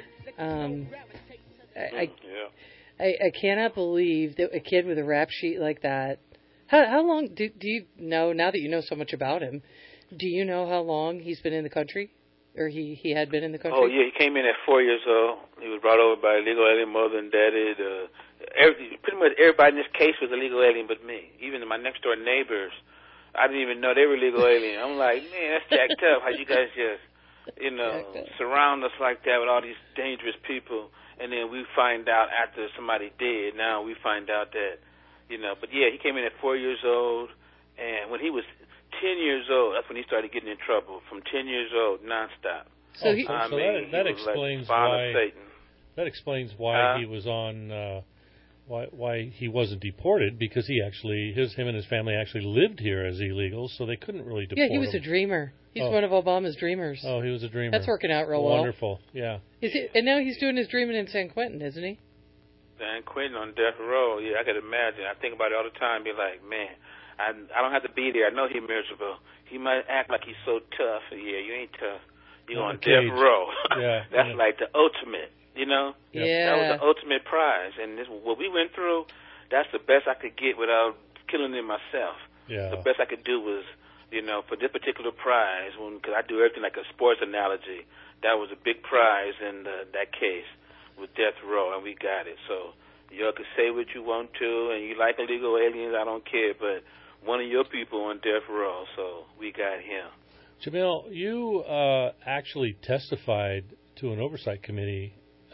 I cannot believe that a kid with a rap sheet like that. How long do you know, now that you know so much about him, do you know how long he's been in the country? Or he had been in the country? Oh, yeah, he came in at 4 years old. He was brought over by illegal alien mother and daddy. Pretty much everybody in this case was a legal alien but me. Even my next-door neighbors, I didn't even know they were legal alien. I'm like, man, that's jacked up how you guys just, surround us like that with all these dangerous people. And then we find out after somebody did. Now we find out that, but yeah, he came in at 4 years old. And when he was 10 years old, that's when he started getting in trouble. From 10 years old, nonstop. So that explains why. That explains why he was on. Why he wasn't deported, because him and his family actually lived here as illegals, so they couldn't really deport him. Yeah, he was a dreamer. He's one of Obama's dreamers. Oh, he was a dreamer. That's working out real well. Wonderful, yeah. And now he's doing his dreaming in San Quentin, isn't he? San Quentin on death row. Yeah, I could imagine. I think about it all the time. Be like, man, I don't have to be there. I know he's miserable. He might act like he's so tough. Yeah, you ain't tough. You're on death row. Yeah, that's like the ultimate. Yeah. That was the ultimate prize. And what we went through, that's the best I could get without killing it myself. Yeah. The best I could do was, for this particular prize, because I do everything like a sports analogy, that was a big prize in that case with death row, and we got it. So y'all can say what you want to, and you like illegal aliens, I don't care, but one of your people on death row, so we got him. Jamil, you actually testified to an oversight committee.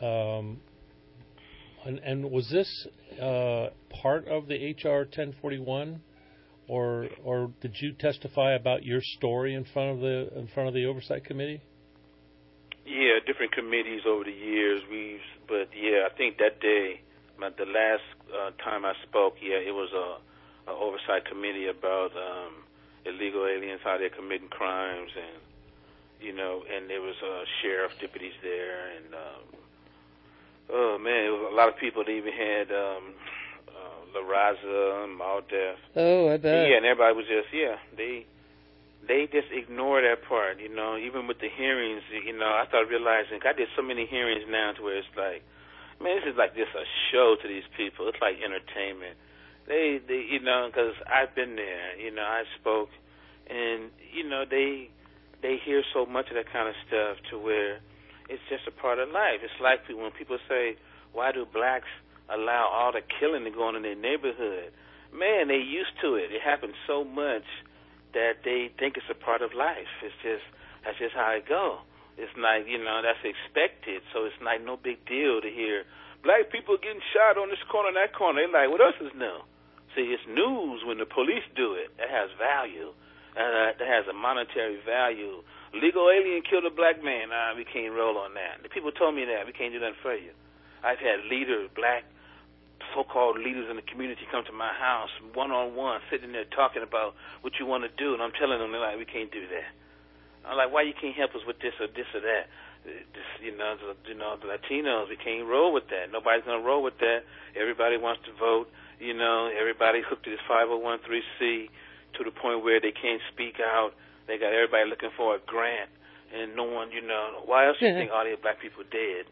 And was this part of the HR 1041, or did you testify about your story in front of the oversight committee? Yeah, different committees over the years. But I think that day, the last time I spoke, it was a oversight committee about illegal aliens, how they're committing crimes, and and there was sheriff deputies there, and oh man, it was a lot of people. They even had La Raza and Maldef. Oh, I bet. Yeah, and everybody was just they just ignore that part. Even with the hearings, I started realizing I did so many hearings now to where it's like, man, this is like just a show to these people. It's like entertainment. They because I've been there. I spoke, and they hear so much of that kind of stuff to where it's just a part of life. It's like when people say, why do blacks allow all the killing to go on in their neighborhood? Man, they used to it. It happens so much that they think it's a part of life. That's just how it goes. It's like, that's expected. So it's like no big deal to hear black people getting shot on this corner and that corner. They're like, what else is new? See, it's news when the police do it. That has value. That has a monetary value. Legal alien killed a black man. We can't roll on that. The people told me that. We can't do that for you. I've had leaders, black so-called leaders in the community come to my house one-on-one, sitting there talking about what you want to do, and I'm telling them, they're like, we can't do that. I'm like, why you can't help us with this or that? The Latinos, we can't roll with that. Nobody's going to roll with that. Everybody wants to vote. Everybody's hooked to this 501(c) to the point where they can't speak out. They got everybody looking for a grant, and no one, why else do you think all these black people dead?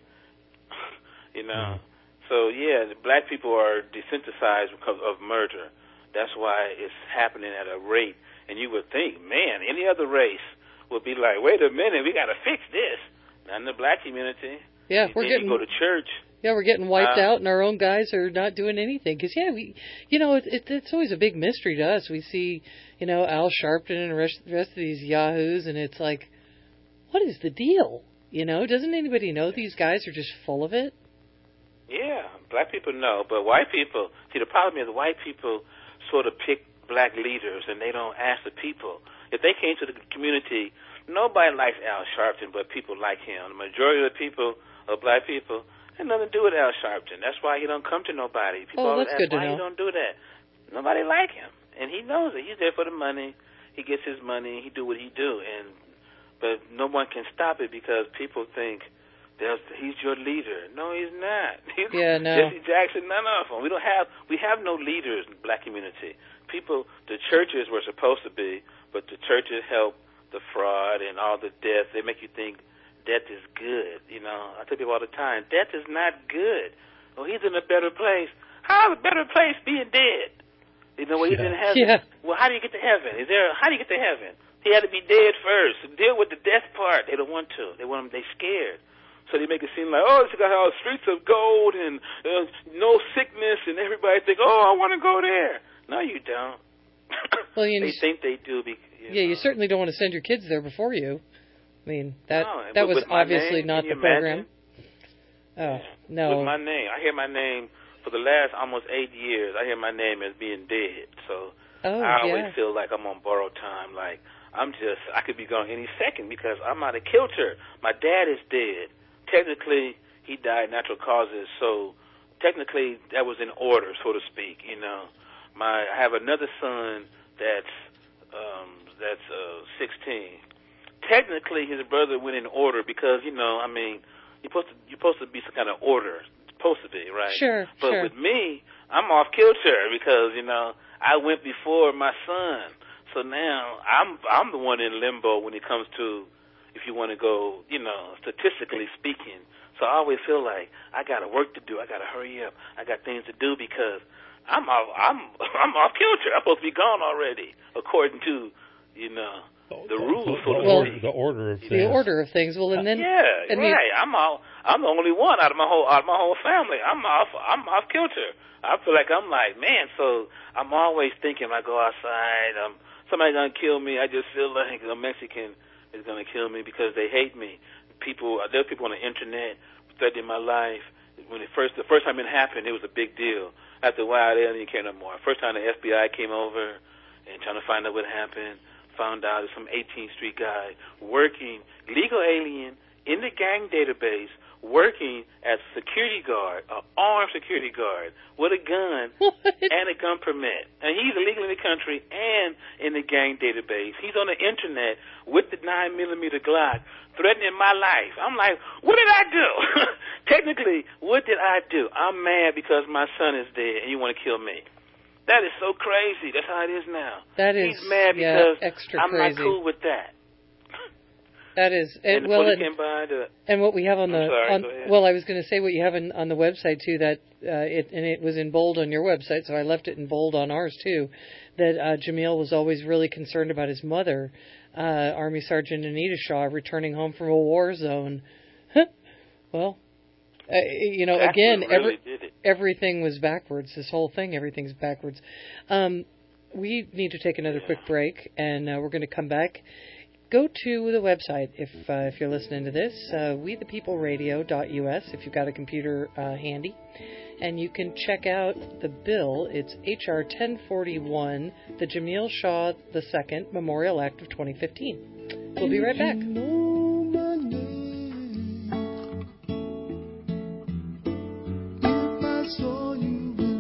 So, the black people are desensitized because of murder. That's why it's happening at a rate. And you would think, man, any other race would be like, wait a minute, we got to fix this. Not in the black community. Yeah, you go to church. Yeah, we're getting wiped out, and our own guys are not doing anything. Because it's always a big mystery to us. We see, Al Sharpton and the rest of these yahoos, and it's like, what is the deal? Doesn't anybody know these guys are just full of it? Yeah, black people know, but white people, see, the problem is white people sort of pick black leaders, and they don't ask the people. If they came to the community, nobody likes Al Sharpton, but people like him. The majority of the people are black people. Had nothing to do with Al Sharpton. That's why he don't come to nobody. People always ask why he don't do that. Nobody like him, and he knows it. He's there for the money. He gets his money. He do what he do, but no one can stop it because people think he's your leader. No, he's not. Jesse Jackson, none of them. We have no leaders in the black community. The churches were supposed to be, but the churches help the fraud and all the death. They make you think death is good. I tell people all the time, death is not good. Oh, he's in a better place. How's a better place being dead? He's in heaven. Yeah. Well, how do you get to heaven? How do you get to heaven? He had to be dead first. Deal with the death part. They don't want to. They're scared. So they make it seem like, it's got all streets of gold and no sickness, and everybody think, I want to go there. No, you don't. Well, they think they do. You certainly don't want to send your kids there before you. I mean, that was obviously not the program. Oh, no. With my name. I hear my name for the last almost 8 years. I hear my name as being dead. So I always feel like I'm on borrowed time. Like, I could be gone any second because I'm out of kilter. My dad is dead. Technically, he died natural causes, so technically that was in order, so to speak. I have another son that's 16. Technically, his brother went in order because you're supposed to be some kind of order. It's supposed to be, right? Sure. But with me, I'm off kilter because I went before my son, so now I'm the one in limbo when it comes to. If you want to go, statistically speaking. So I always feel like I got work to do. I got to hurry up. I got things to do because I'm off kilter. I'm supposed to be gone already, according to, the rules. The order of things. The order of things. Well, and then right. I'm the only one out of my whole family. I'm off kilter. I feel like I'm like, man. So I'm always thinking. I go outside. Somebody's gonna kill me. I just feel like a Mexican is going to kill me because they hate me. There are people on the internet threatening my life. The first time it happened, it was a big deal. After a while, they didn't care no more. First time the FBI came over and trying to find out what happened, found out there's some 18th Street guy working, legal alien, in the gang database, working as a security guard, an armed security guard, with a gun and a gun permit. And he's illegal in the country and in the gang database. He's on the internet with the 9mm Glock, threatening my life. I'm like, what did I do? Technically, what did I do? I'm mad because my son is dead and you want to kill me. That is so crazy. That's how it is now. He's mad because I'm crazy. not cool with that. That is, and what we have on I was going to say what you have on the website too. That it was in bold on your website, so I left it in bold on ours too. That Jamil was always really concerned about his mother, Army Sergeant Anita Shaw, returning home from a war zone. Well, again, everything was backwards. This whole thing, everything's backwards. We need to take another quick break, and we're going to come back. Go to the website if you're listening to this, wethepeopleradio.us if you've got a computer handy. And you can check out the bill. It's H.R. 1041, the Jamil Shaw II Memorial Act of 2015. We'll be right back. If I saw you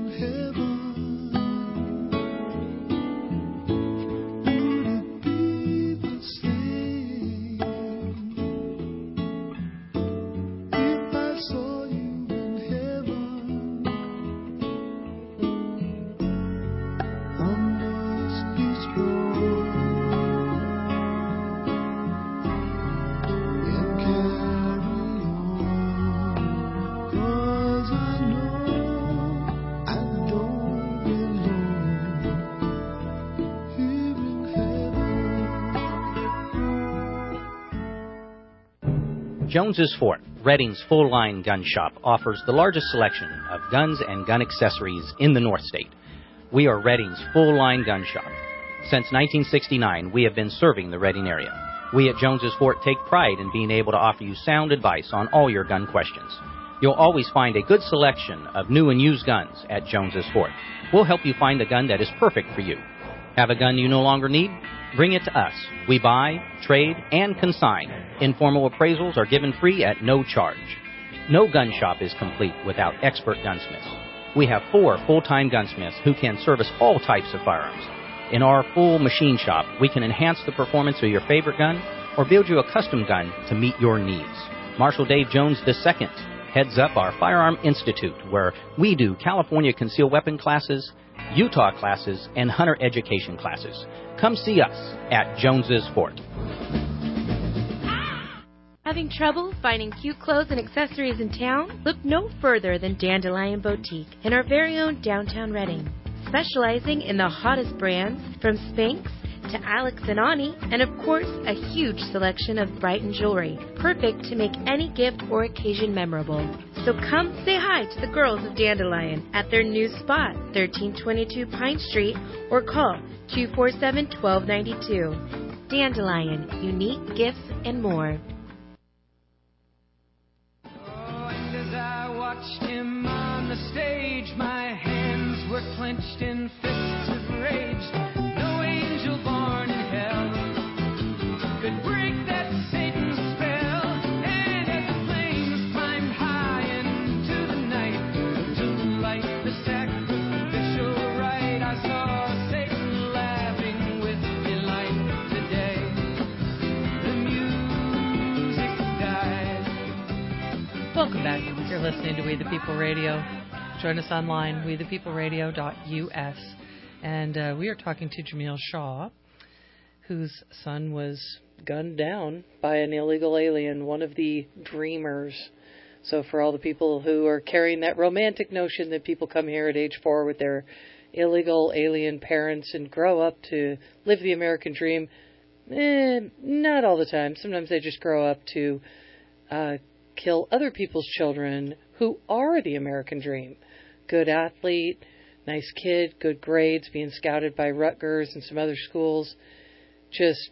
Jones's Fort, Redding's full-line gun shop, offers the largest selection of guns and gun accessories in the North State. We are Redding's full-line gun shop. Since 1969, we have been serving the Redding area. We at Jones's Fort take pride in being able to offer you sound advice on all your gun questions. You'll always find a good selection of new and used guns at Jones's Fort. We'll help you find the gun that is perfect for you. Have a gun you no longer need? Bring it to us. We buy, trade, and consign. Informal appraisals are given free at no charge. No gun shop is complete without expert gunsmiths. We have 4 full-time gunsmiths who can service all types of firearms. In our full machine shop, we can enhance the performance of your favorite gun or build you a custom gun to meet your needs. Marshal Dave Jones II heads up our Firearm Institute, where we do California concealed weapon classes, Utah classes, and hunter education classes. Come see us at Jones's Fort. Having trouble finding cute clothes and accessories in town? Look no further than Dandelion Boutique in our very own downtown Redding. Specializing in the hottest brands from Spanx to Alex and Ani, and of course a huge selection of Brighton jewelry, perfect to make any gift or occasion memorable. So come say hi to the girls of Dandelion at their new spot, 1322 Pine Street, or call 247-1292. Dandelion, unique gifts and more. And as I watched him on the stage, my hands were clenched in fists of rage. No angel born in hell could break that Satan's spell. And as the flames climbed high into the night to light the sacrificial rite, I saw Satan laughing with delight. Today the music died. Welcome back. You're listening to We the People Radio. Join us online, wethepeopleradio.us. And we are talking to Jamil Shaw, whose son was gunned down by an illegal alien, one of the dreamers. So for all the people who are carrying that romantic notion that people come here at age 4 with their illegal alien parents and grow up to live the American dream, not all the time. Sometimes they just grow up to kill other people's children who are the American dream. Good athlete, nice kid, good grades, being scouted by Rutgers and some other schools. Just,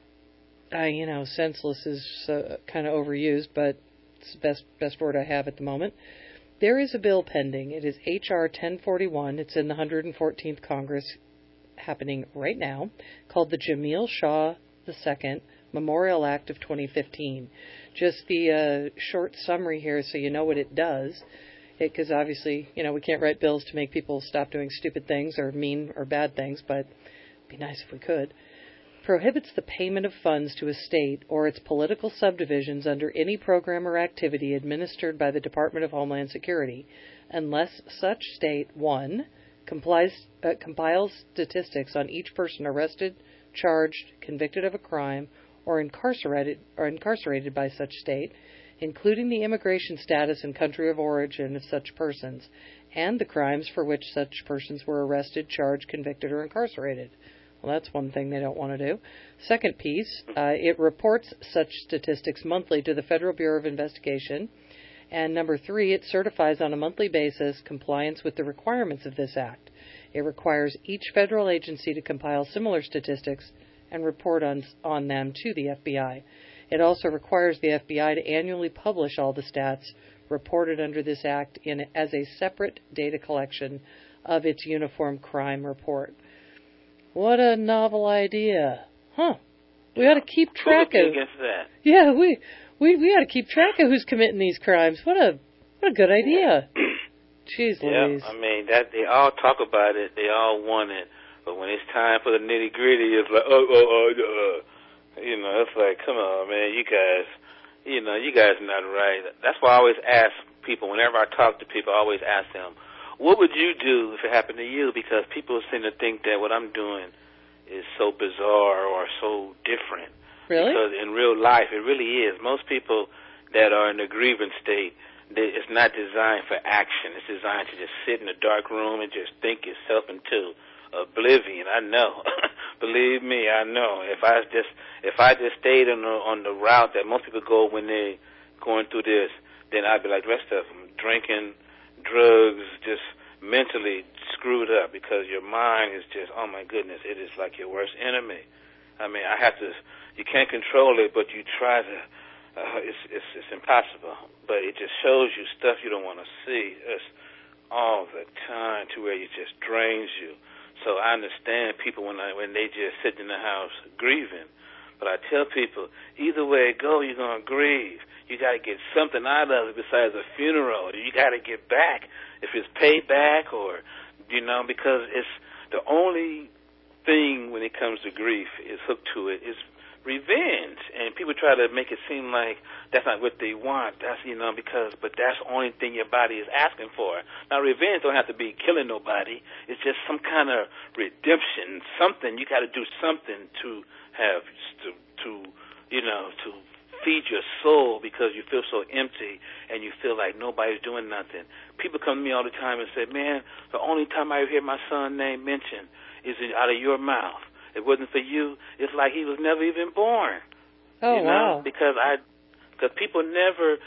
senseless is kind of overused, but it's the best word I have at the moment. There is a bill pending. It is H.R. 1041. It's in the 114th Congress, happening right now, called the Jamil Shaw II Memorial Act of 2015. Just the short summary here so you know what it does. Because obviously, we can't write bills to make people stop doing stupid things or mean or bad things, but it'd be nice if we could. Prohibits the payment of funds to a state or its political subdivisions under any program or activity administered by the Department of Homeland Security, unless such state, 1, compiles statistics on each person arrested, charged, convicted of a crime, or incarcerated by such state, including the immigration status and country of origin of such persons, and the crimes for which such persons were arrested, charged, convicted, or incarcerated. Well, that's one thing they don't want to do. Second piece, it reports such statistics monthly to the Federal Bureau of Investigation. And number 3, it certifies on a monthly basis compliance with the requirements of this act. It requires each federal agency to compile similar statistics and report on them to the FBI. It also requires the FBI to annually publish all the stats reported under this act as a separate data collection of its Uniform Crime Report. What a novel idea. Huh. We ought to keep track of... against that? Yeah, we ought to keep track of who's committing these crimes. What a good idea. Jeez Louise. Yeah, I mean, that they all talk about it, they all want it, but when it's time for the nitty-gritty, it's like, it's like, come on, man, you guys are not right. That's why I always ask people, whenever I talk to people, I always ask them, what would you do if it happened to you? Because people seem to think that what I'm doing is so bizarre or so different. Really? Because in real life, it really is. Most people that are in the grievance state, it's not designed for action. It's designed to just sit in a dark room and just think yourself into oblivion. I know. Believe me, I know. If I just stayed on the route that most people go when they going through this, then I'd be like the rest of them, drinking, drugs, just mentally screwed up because your mind is just, oh my goodness, it is like your worst enemy. I mean, you can't control it, but you try to, it's impossible. But it just shows you stuff you don't want to see. It's all the time to where it just drains you. So I understand people when they just sit in the house grieving. But I tell people, either way it go, you're going to grieve. You got to get something out of it besides a funeral. You got to get back, if it's payback or, because it's the only thing when it comes to grief is hooked to it is revenge. And people try to make it seem like that's not what they want. That's, but that's the only thing your body is asking for. Now, revenge don't have to be killing nobody. It's just some kind of redemption, something. You got to do something to have, to feed your soul because you feel so empty and you feel like nobody's doing nothing. People come to me all the time and say, man, the only time I hear my son's name mentioned is out of your mouth. It wasn't for you. It's like he was never even born. Oh, wow. Because people never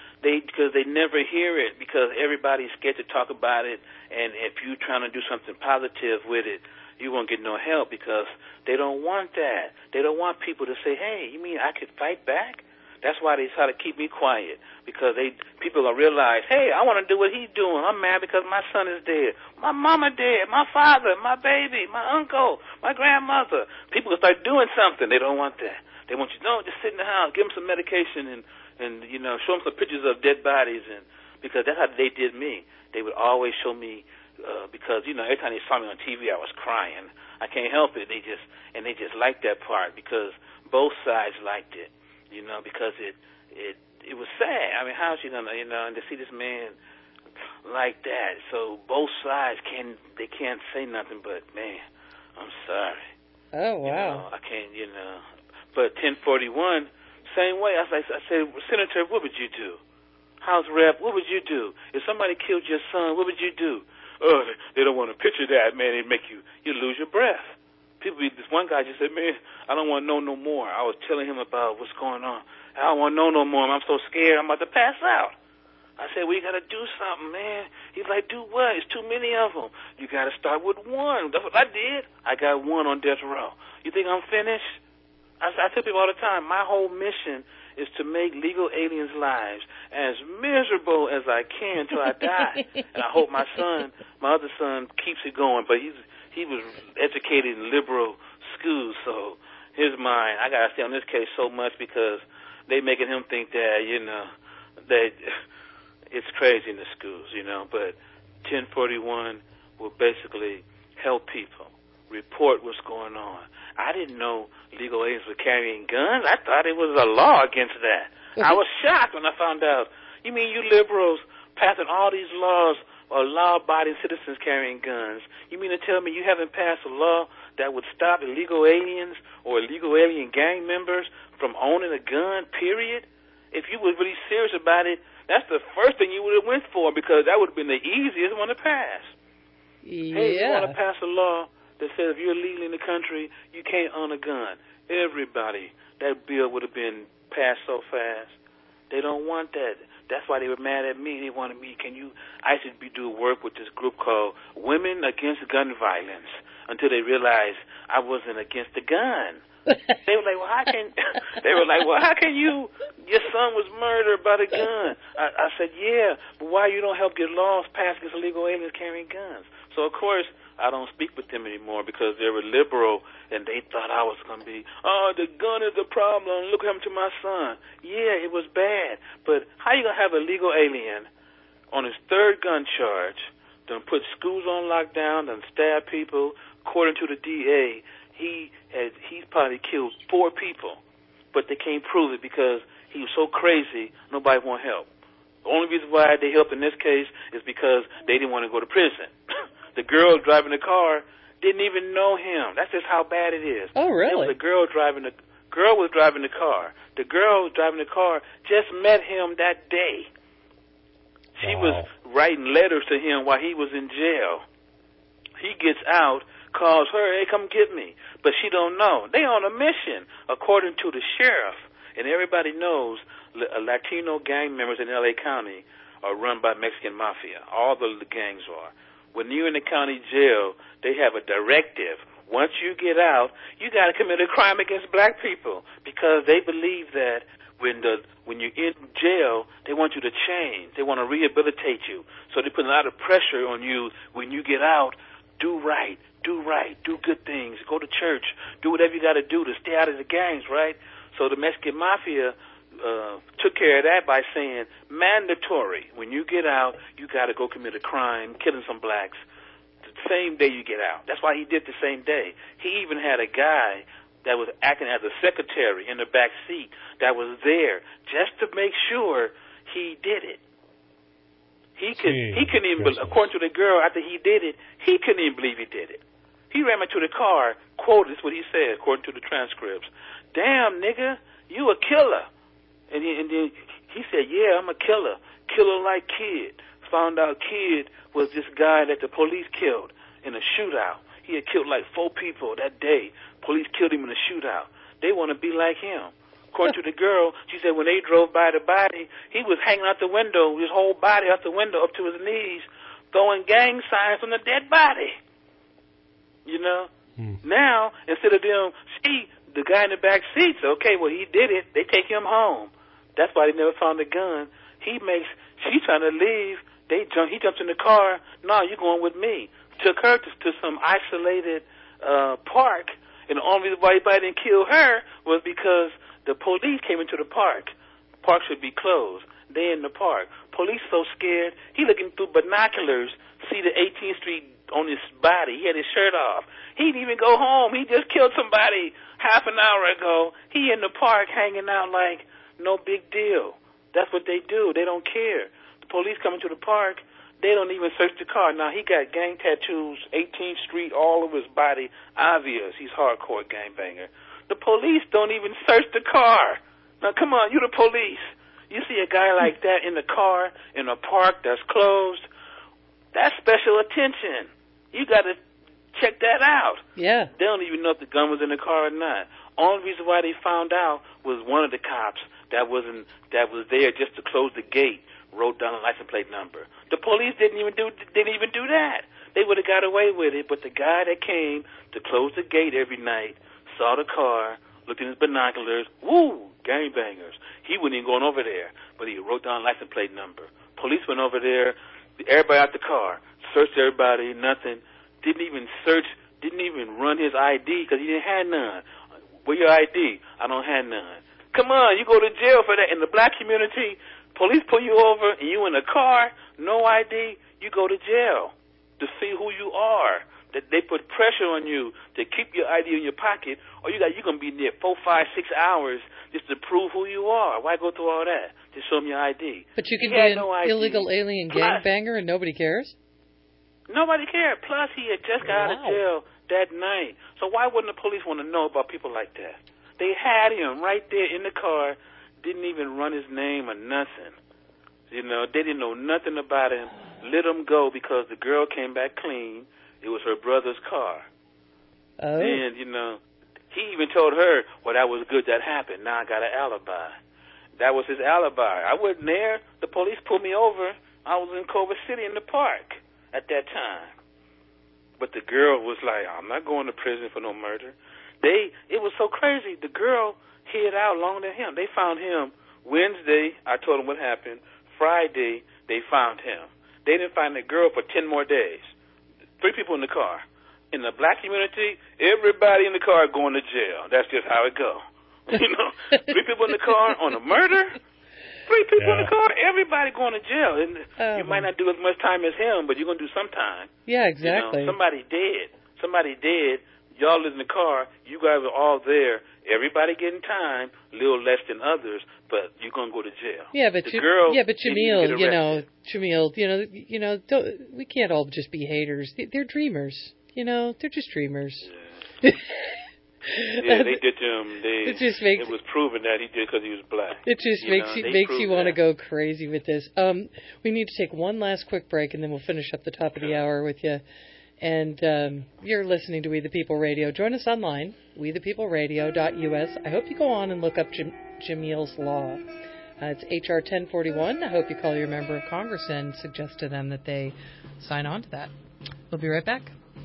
hear it because everybody's scared to talk about it. And if you're trying to do something positive with it, you won't get no help because they don't want that. They don't want people to say, hey, you mean I could fight back? That's why they try to keep me quiet, because people will realize, hey, I want to do what he's doing. I'm mad because my son is dead. My mama dead. My father, my baby, my uncle, my grandmother. People will start doing something. They don't want that. They want you, no, just sit in the house, give them some medication and show them some pictures of dead bodies. And because that's how they did me. They would always show me, because, every time they saw me on TV, I was crying. I can't help it. They just liked that part because both sides liked it. Because it was sad. I mean, how is she gonna, and to see this man like that? So both sides can't say nothing but, man, I'm sorry. Oh wow. I can't, But 1041, same way. I said, Senator, what would you do? House Rep, what would you do? If somebody killed your son, what would you do? Oh, they don't want to picture that, man. It make you lose your breath. This one guy just said, man, I don't want to know no more. I was telling him about what's going on. I don't want to know no more. I'm so scared I'm about to pass out. I said, well, you got to do something, man. He's like, do what? It's too many of them. You got to start with one. That's what I did. I got one on death row. You think I'm finished? I tell people all the time, my whole mission is to make legal aliens' lives as miserable as I can until I die. And I hope my other son, keeps it going. But he was educated in liberal schools, so his mind, I got to stay on this case so much because they making him think that, that it's crazy in the schools, But 1041 will basically help people report what's going on. I didn't know legal aliens were carrying guns. I thought it was a law against that. I was shocked when I found out. You mean you liberals passing all these laws or law-abiding citizens carrying guns? You mean to tell me you haven't passed a law that would stop illegal aliens or illegal alien gang members from owning a gun, period? If you were really serious about it, that's the first thing you would have went for because that would have been the easiest one to pass. Yeah. Hey, you want to pass a law that says if you're illegal in the country, you can't own a gun. Everybody, that bill would have been passed so fast. They don't want that. That's why they were mad at me. They wanted me, I should be doing work with this group called Women Against Gun Violence until they realized I wasn't against the gun. They were like, well, how can your son was murdered by the gun? I said, yeah, but why you don't help get laws passed against illegal aliens carrying guns? So, of course, I don't speak with them anymore because they were liberal and they thought I was going to be, the gun is the problem. Look what happened to my son. Yeah, it was bad. But how you going to have a legal alien on his third gun charge, done put schools on lockdown, done stab people? According to the DA, he's probably killed 4 people, but they can't prove it because he was so crazy, nobody want help. The only reason why they helped in this case is because they didn't want to go to prison. The girl driving the car didn't even know him. That's just how bad it is. Oh, really? The girl was driving the car. The girl driving the car just met him that day. She was writing letters to him while he was in jail. He gets out, calls her, hey, come get me. But she don't know. They on a mission, according to the sheriff. And everybody knows Latino gang members in L.A. County are run by Mexican mafia. All the gangs are. When you're in the county jail, they have a directive. Once you get out, you got to commit a crime against black people because they believe that when you're in jail, they want you to change. They want to rehabilitate you. So they put a lot of pressure on you when you get out. Do right, do good things, go to church, do whatever you got to do to stay out of the gangs, right? So the Mexican mafia took care of that by saying mandatory. When you get out, you got to go commit a crime, killing some blacks, the same day you get out. That's why he did the same day. He even had a guy that was acting as a secretary in the back seat that was there just to make sure he did it. He couldn't even, according to the girl, after he did it, he couldn't even believe he did it. He ran into the car, quoted, this is what he said, according to the transcripts. Damn, nigga, you a killer. And then he said, yeah, I'm a killer. Killer like Kid. Found out Kid was this guy that the police killed in a shootout. He had killed like 4 people that day. Police killed him in a shootout. They want to be like him. According to the girl, she said when they drove by the body, he was hanging out the window, his whole body out the window up to his knees, throwing gang signs on the dead body. You know? Now, instead of them, the guy in the back seat said, okay, well, he did it. They take him home. That's why they never found the gun. She's trying to leave. He jumps in the car. No, you're going with me. Took her to some isolated park, and the only reason why anybody didn't kill her was because the police came into the park. The park should be closed. They in the park. Police so scared. He looking through binoculars, see the 18th Street on his body. He had his shirt off. He didn't even go home. He just killed somebody half an hour ago. He in the park hanging out like no big deal. That's what they do. They don't care. The police come into the park. They don't even search the car. Now, he got gang tattoos, 18th Street, all over his body. Obvious. He's hardcore gangbanger. The police don't even search the car. Now, come on, you the police. You see a guy like that in the car, in a park that's closed, that's special attention. You got to check that out. Yeah. They don't even know if the gun was in the car or not. Only reason why they found out was one of the cops that was there just to close the gate wrote down a license plate number. The police didn't even do that. They would have got away with it, but the guy that came to close the gate every night saw the car, looked in his binoculars, woo, gangbangers. He wasn't even going over there, but he wrote down a license plate number. Police went over there, everybody out the car, searched everybody, nothing. Didn't even run his ID because he didn't have none. Where your ID? I don't have none. Come on, you go to jail for that. In the black community, police pull you over and you in a car, no ID, you go to jail to see who you are. That they put pressure on you to keep your ID in your pocket, or you're going to be there 4, 5, 6 hours just to prove who you are. Why go through all that? Just show them your ID. But you can be an illegal alien gangbanger and nobody cares? Nobody cared. Plus, he had just got out of jail that night. So why wouldn't the police want to know about people like that? They had him right there in the car, didn't even run his name or nothing. You know, they didn't know nothing about him. Let him go because the girl came back clean. It was her brother's car. Oh. And, you know, he even told her, well, that was good that happened. Now I got an alibi. That was his alibi. I wasn't there. The police pulled me over. I was in Culver City in the park at that time. But the girl was like, I'm not going to prison for no murder. It was so crazy. The girl hid out longer than him. They found him Wednesday. I told them what happened. Friday, they found him. They didn't find the girl for 10 more days. 3 people in the car. In the black community, everybody in the car going to jail. That's just how it go. You know, 3 people in the car on a murder. 3 people in the car, everybody going to jail. And you might not do as much time as him, but you're going to do some time. Yeah, exactly. You know, somebody dead. Y'all in the car. You guys are all there. Everybody getting time, a little less than others, but you're going to go to jail. Yeah, but Jamil, we can't all just be haters. They're dreamers. You know, they're just dreamers. Yeah, they did to him. It was proven that he did because he was black. It just makes you want to go crazy with this. We need to take one last quick break, and then we'll finish up the top of the hour with you. And you're listening to We the People Radio. Join us online, wethepeopleradio.us. I hope you go on and look up Jamil's Law. It's H.R. 1041. I hope you call your member of Congress and suggest to them that they sign on to that. We'll be right back.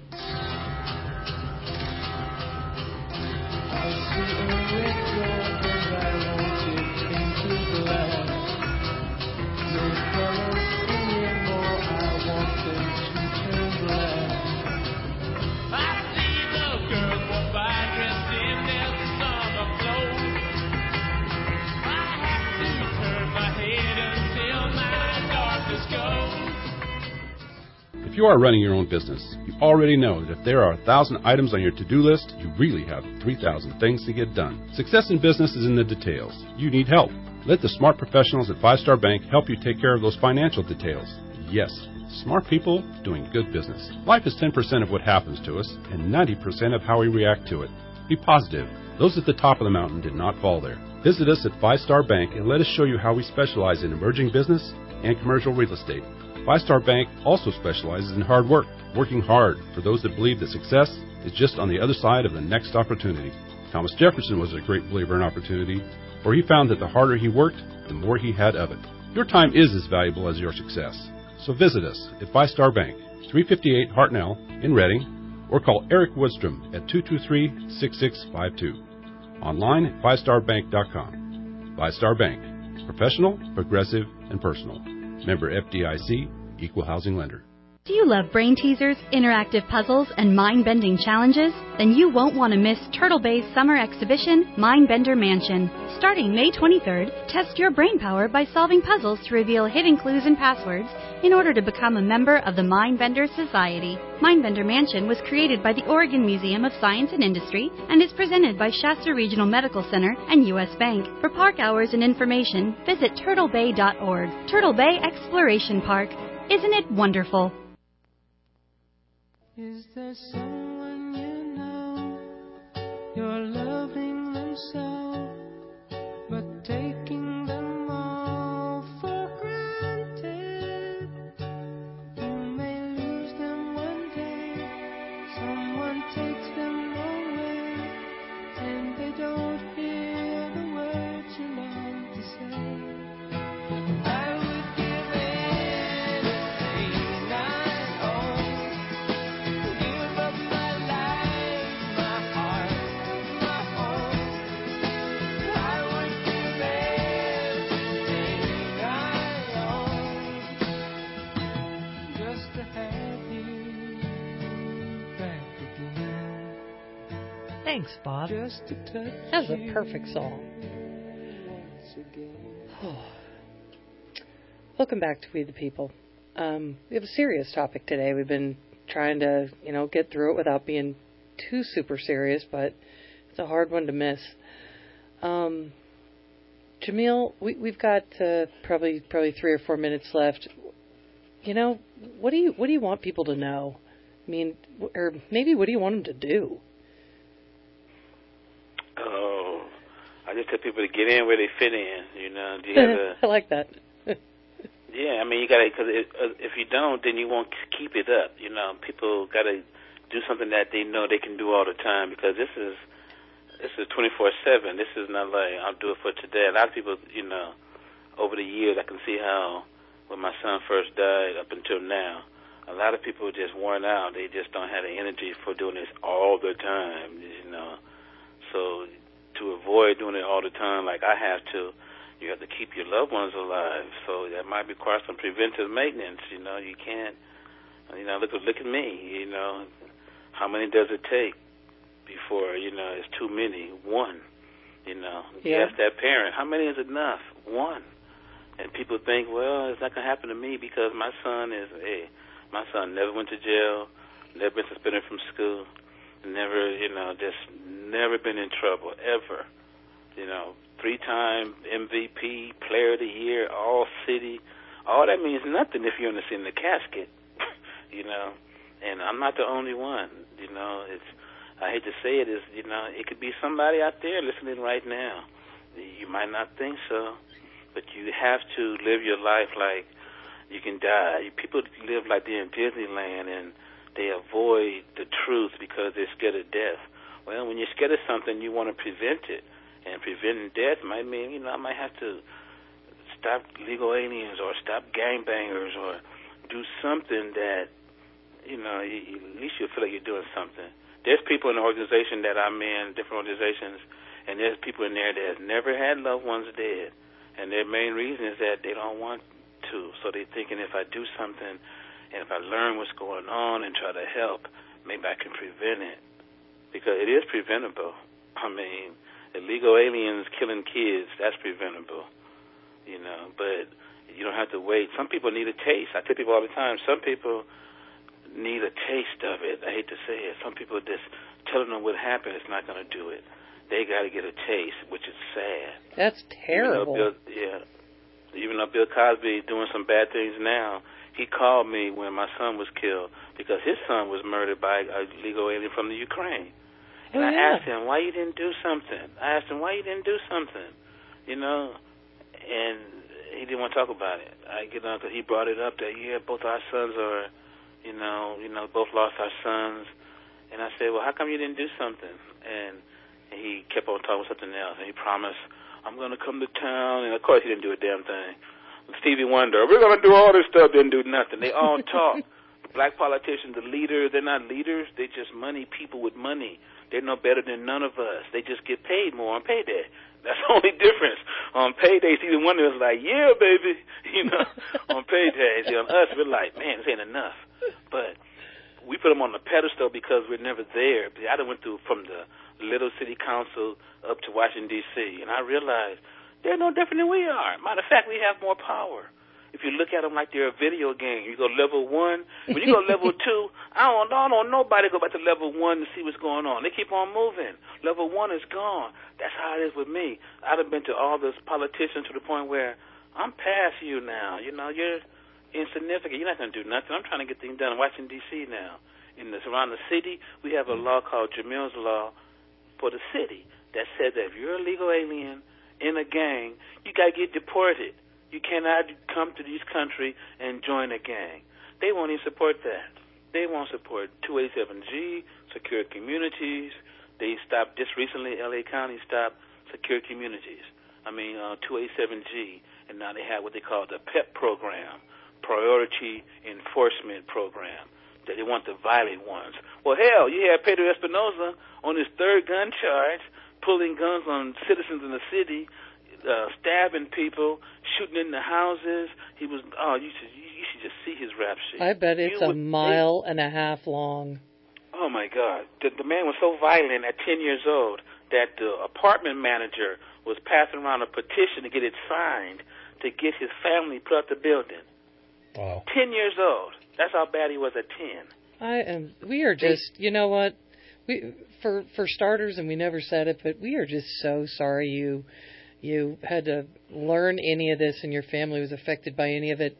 If you are running your own business, you already know that if there are 1,000 items on your to-do list, you really have 3,000 things to get done. Success in business is in the details. You need help. Let the smart professionals at Five Star Bank help you take care of those financial details. Yes, smart people doing good business. Life is 10% of what happens to us and 90% of how we react to it. Be positive. Those at the top of the mountain did not fall there. Visit us at Five Star Bank and let us show you how we specialize in emerging business and commercial real estate. Five Star Bank also specializes in hard work, working hard for those that believe that success is just on the other side of the next opportunity. Thomas Jefferson was a great believer in opportunity, for he found that the harder he worked, the more he had of it. Your time is as valuable as your success. So visit us at Five Star Bank, 358 Hartnell in Reading, or call Eric Woodstrom at 223-6652. Online at fivestarbank.com. Five Star Bank. Professional, progressive, and personal. Member FDIC, Equal Housing Lender. Do you love brain teasers, interactive puzzles, and mind-bending challenges? Then you won't want to miss Turtle Bay's summer exhibition, Mindbender Mansion. Starting May 23rd, test your brain power by solving puzzles to reveal hidden clues and passwords in order to become a member of the Mindbender Society. Mindbender Mansion was created by the Oregon Museum of Science and Industry and is presented by Shasta Regional Medical Center and U.S. Bank. For park hours and information, visit turtlebay.org. Turtle Bay Exploration Park. Isn't it wonderful? Is there someone you know, you're loving them so, but taking them all for granted? You may lose them one day, someone takes them away, and they don't hear the words you long to say. I would give anything I own. Thanks, Bob. That was a perfect song. Welcome back to We the People. We have a serious topic today. We've been trying to, get through it without being too super serious, but it's a hard one to miss. Jamil, we've got probably 3 or 4 minutes left. What do you want people to know? I mean, or maybe what do you want them to do? Oh, I just tell people to get in where they fit in. Do you have I like that. Yeah, I mean, you gotta, because if you don't, then you won't keep it up. People gotta do something that they know they can do all the time, because this is 24/7. This is not like I'll do it for today. A lot of people, over the years, I can see how when my son first died up until now, a lot of people are just worn out. They just don't have the energy for doing this all the time. So to avoid doing it all the time, like I have to, you have to keep your loved ones alive. So that might require some preventive maintenance. You can't. Look at me. How many does it take before it's too many? One. You ask that parent, how many is enough? One. And people think, well, it's not gonna happen to me because my son never went to jail, never been suspended from school, never, never been in trouble ever. 3-time MVP, Player of the Year, All City. All that means nothing if you're in the casket. And I'm not the only one. I hate to say it, it could be somebody out there listening right now. You might not think so, but you have to live your life like you can die. People live like they're in Disneyland and they avoid the truth because they're scared of death. Well, when you're scared of something, you want to prevent it. And preventing death might mean, I might have to stop illegal aliens or stop gangbangers or do something that, at least you feel like you're doing something. There's people in the organization that I'm in, different organizations, and there's people in there that have never had loved ones dead. And their main reason is that they don't want to. So they're thinking if I do something and if I learn what's going on and try to help, maybe I can prevent it. Because it is preventable. I mean, illegal aliens killing kids, that's preventable. But you don't have to wait. Some people need a taste. I tell people all the time, some people need a taste of it. I hate to say it. Some people just telling them what happened is not going to do it. They got to get a taste, which is sad. That's terrible. Even though Bill Cosby doing some bad things now, he called me when my son was killed because his son was murdered by a illegal alien from the Ukraine. And I asked him, why you didn't do something? And he didn't want to talk about it. Because he brought it up that, both our sons are, both lost our sons. And I said, well, how come you didn't do something? And he kept on talking about something else. And he promised, I'm going to come to town. And, of course, he didn't do a damn thing. Stevie Wonder, we're going to do all this stuff, didn't do nothing. They all talk. Black politicians, the leaders, they're not leaders. They're just money people with money. They're no better than none of us. They just get paid more on payday. That's the only difference. On payday, Stevie Wonder was like, yeah, baby. On paydays. On us, we're like, man, this ain't enough. But we put them on the pedestal because we're never there. I done went through from the little city council up to Washington, D.C., and I realized they're no different than we are. Matter of fact, we have more power. If you look at them like they're a video game, you go level 1. When you go level 2, I don't know nobody go back to level 1 to see what's going on. They keep on moving. Level 1 is gone. That's how it is with me. I've been to all those politicians to the point where I'm past you now. You're insignificant. You're not going to do nothing. I'm trying to get things done in Washington, D.C. now. Around the city, we have a law called Jamil's Law for the city that says that if you're a legal alien in a gang, you got to get deported. You cannot come to this country and join a gang. They won't even support that. They won't support 287G, secure communities. They stopped, just recently, L.A. County stopped secure communities. 287G, and now they have what they call the PEP program, Priority Enforcement Program. That they want the violent ones. Well, hell, you had Pedro Espinosa on his third gun charge, pulling guns on citizens in the city, stabbing people, shooting in the houses. He was, you should just see his rap sheet. I bet it's a mile and a half long. Oh, my God. The man was so violent at 10 years old that the apartment manager was passing around a petition to get it signed to get his family put out the building. Wow. 10 years old. That's how bad he was at 10. We are just, you know what? For starters, and we never said it, but we are just so sorry you had to learn any of this and your family was affected by any of it.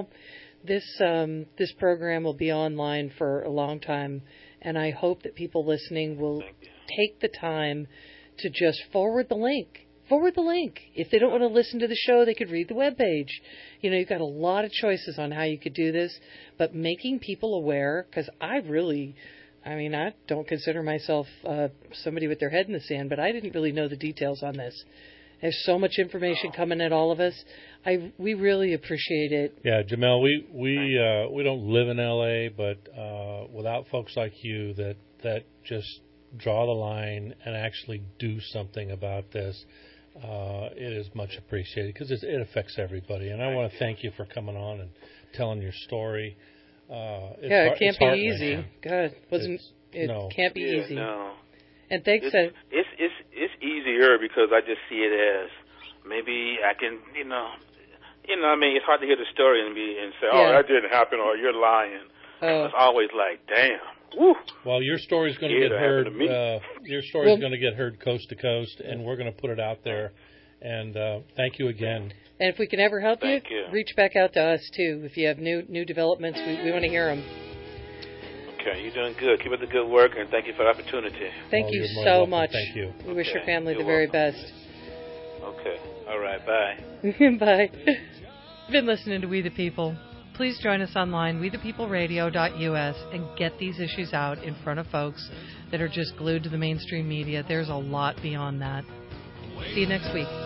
This program will be online for a long time, and I hope that people listening will take the time to just forward the link. Forward the link. If they don't want to listen to the show, they could read the webpage. You've got a lot of choices on how you could do this, but making people aware, because I don't consider myself somebody with their head in the sand, but I didn't really know the details on this. There's so much information coming at all of us. We really appreciate it. Yeah, Jamel, we don't live in L.A., but without folks like you that just draw the line and actually do something about this, it is much appreciated because it affects everybody. And I want to thank you for coming on and telling your story. It can't be easy. God, can't be easy. No. And thanks. It's easier because I just see it as maybe I can, it's hard to hear the story and say, that didn't happen, or you're lying. It's always like, damn. Woo. Well, your story's going to get heard. Your story's going to get heard coast to coast, and we're going to put it out there. And thank you again. And if we can ever help you, reach back out to us too. If you have new developments, we want to hear them. Okay, you're doing good. Keep up the good work, and thank you for the opportunity. Thank you so much. Thank you. We wish your family the very best. Okay. All right. Bye. Bye. You've been listening to We the People. please join us online, wethepeopleradio.us, and get these issues out in front of folks that are just glued to the mainstream media. There's a lot beyond that. See you next week.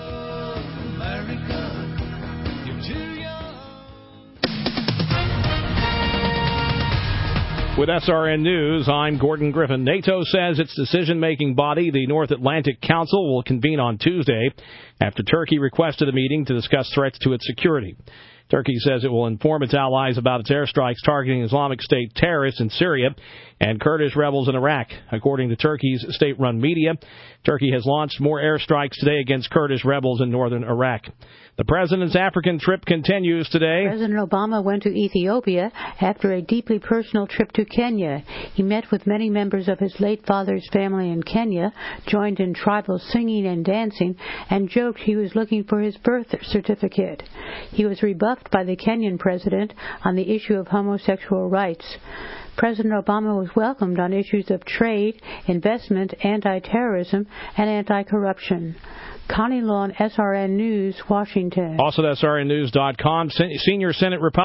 With SRN News, I'm Gordon Griffin. NATO says its decision-making body, the North Atlantic Council, will convene on Tuesday after Turkey requested a meeting to discuss threats to its security. Turkey says it will inform its allies about its airstrikes targeting Islamic State terrorists in Syria and Kurdish rebels in Iraq. According to Turkey's state-run media, Turkey has launched more airstrikes today against Kurdish rebels in northern Iraq. The president's African trip continues today. President Obama went to Ethiopia after a deeply personal trip to Kenya. He met with many members of his late father's family in Kenya, joined in tribal singing and dancing, and joked he was looking for his birth certificate. He was rebuffed by the Kenyan president on the issue of homosexual rights. President Obama was welcomed on issues of trade, investment, anti-terrorism, and anti-corruption. Connie Lawn, SRN News, Washington. Also at SRNnews.com, Senior Senate Republican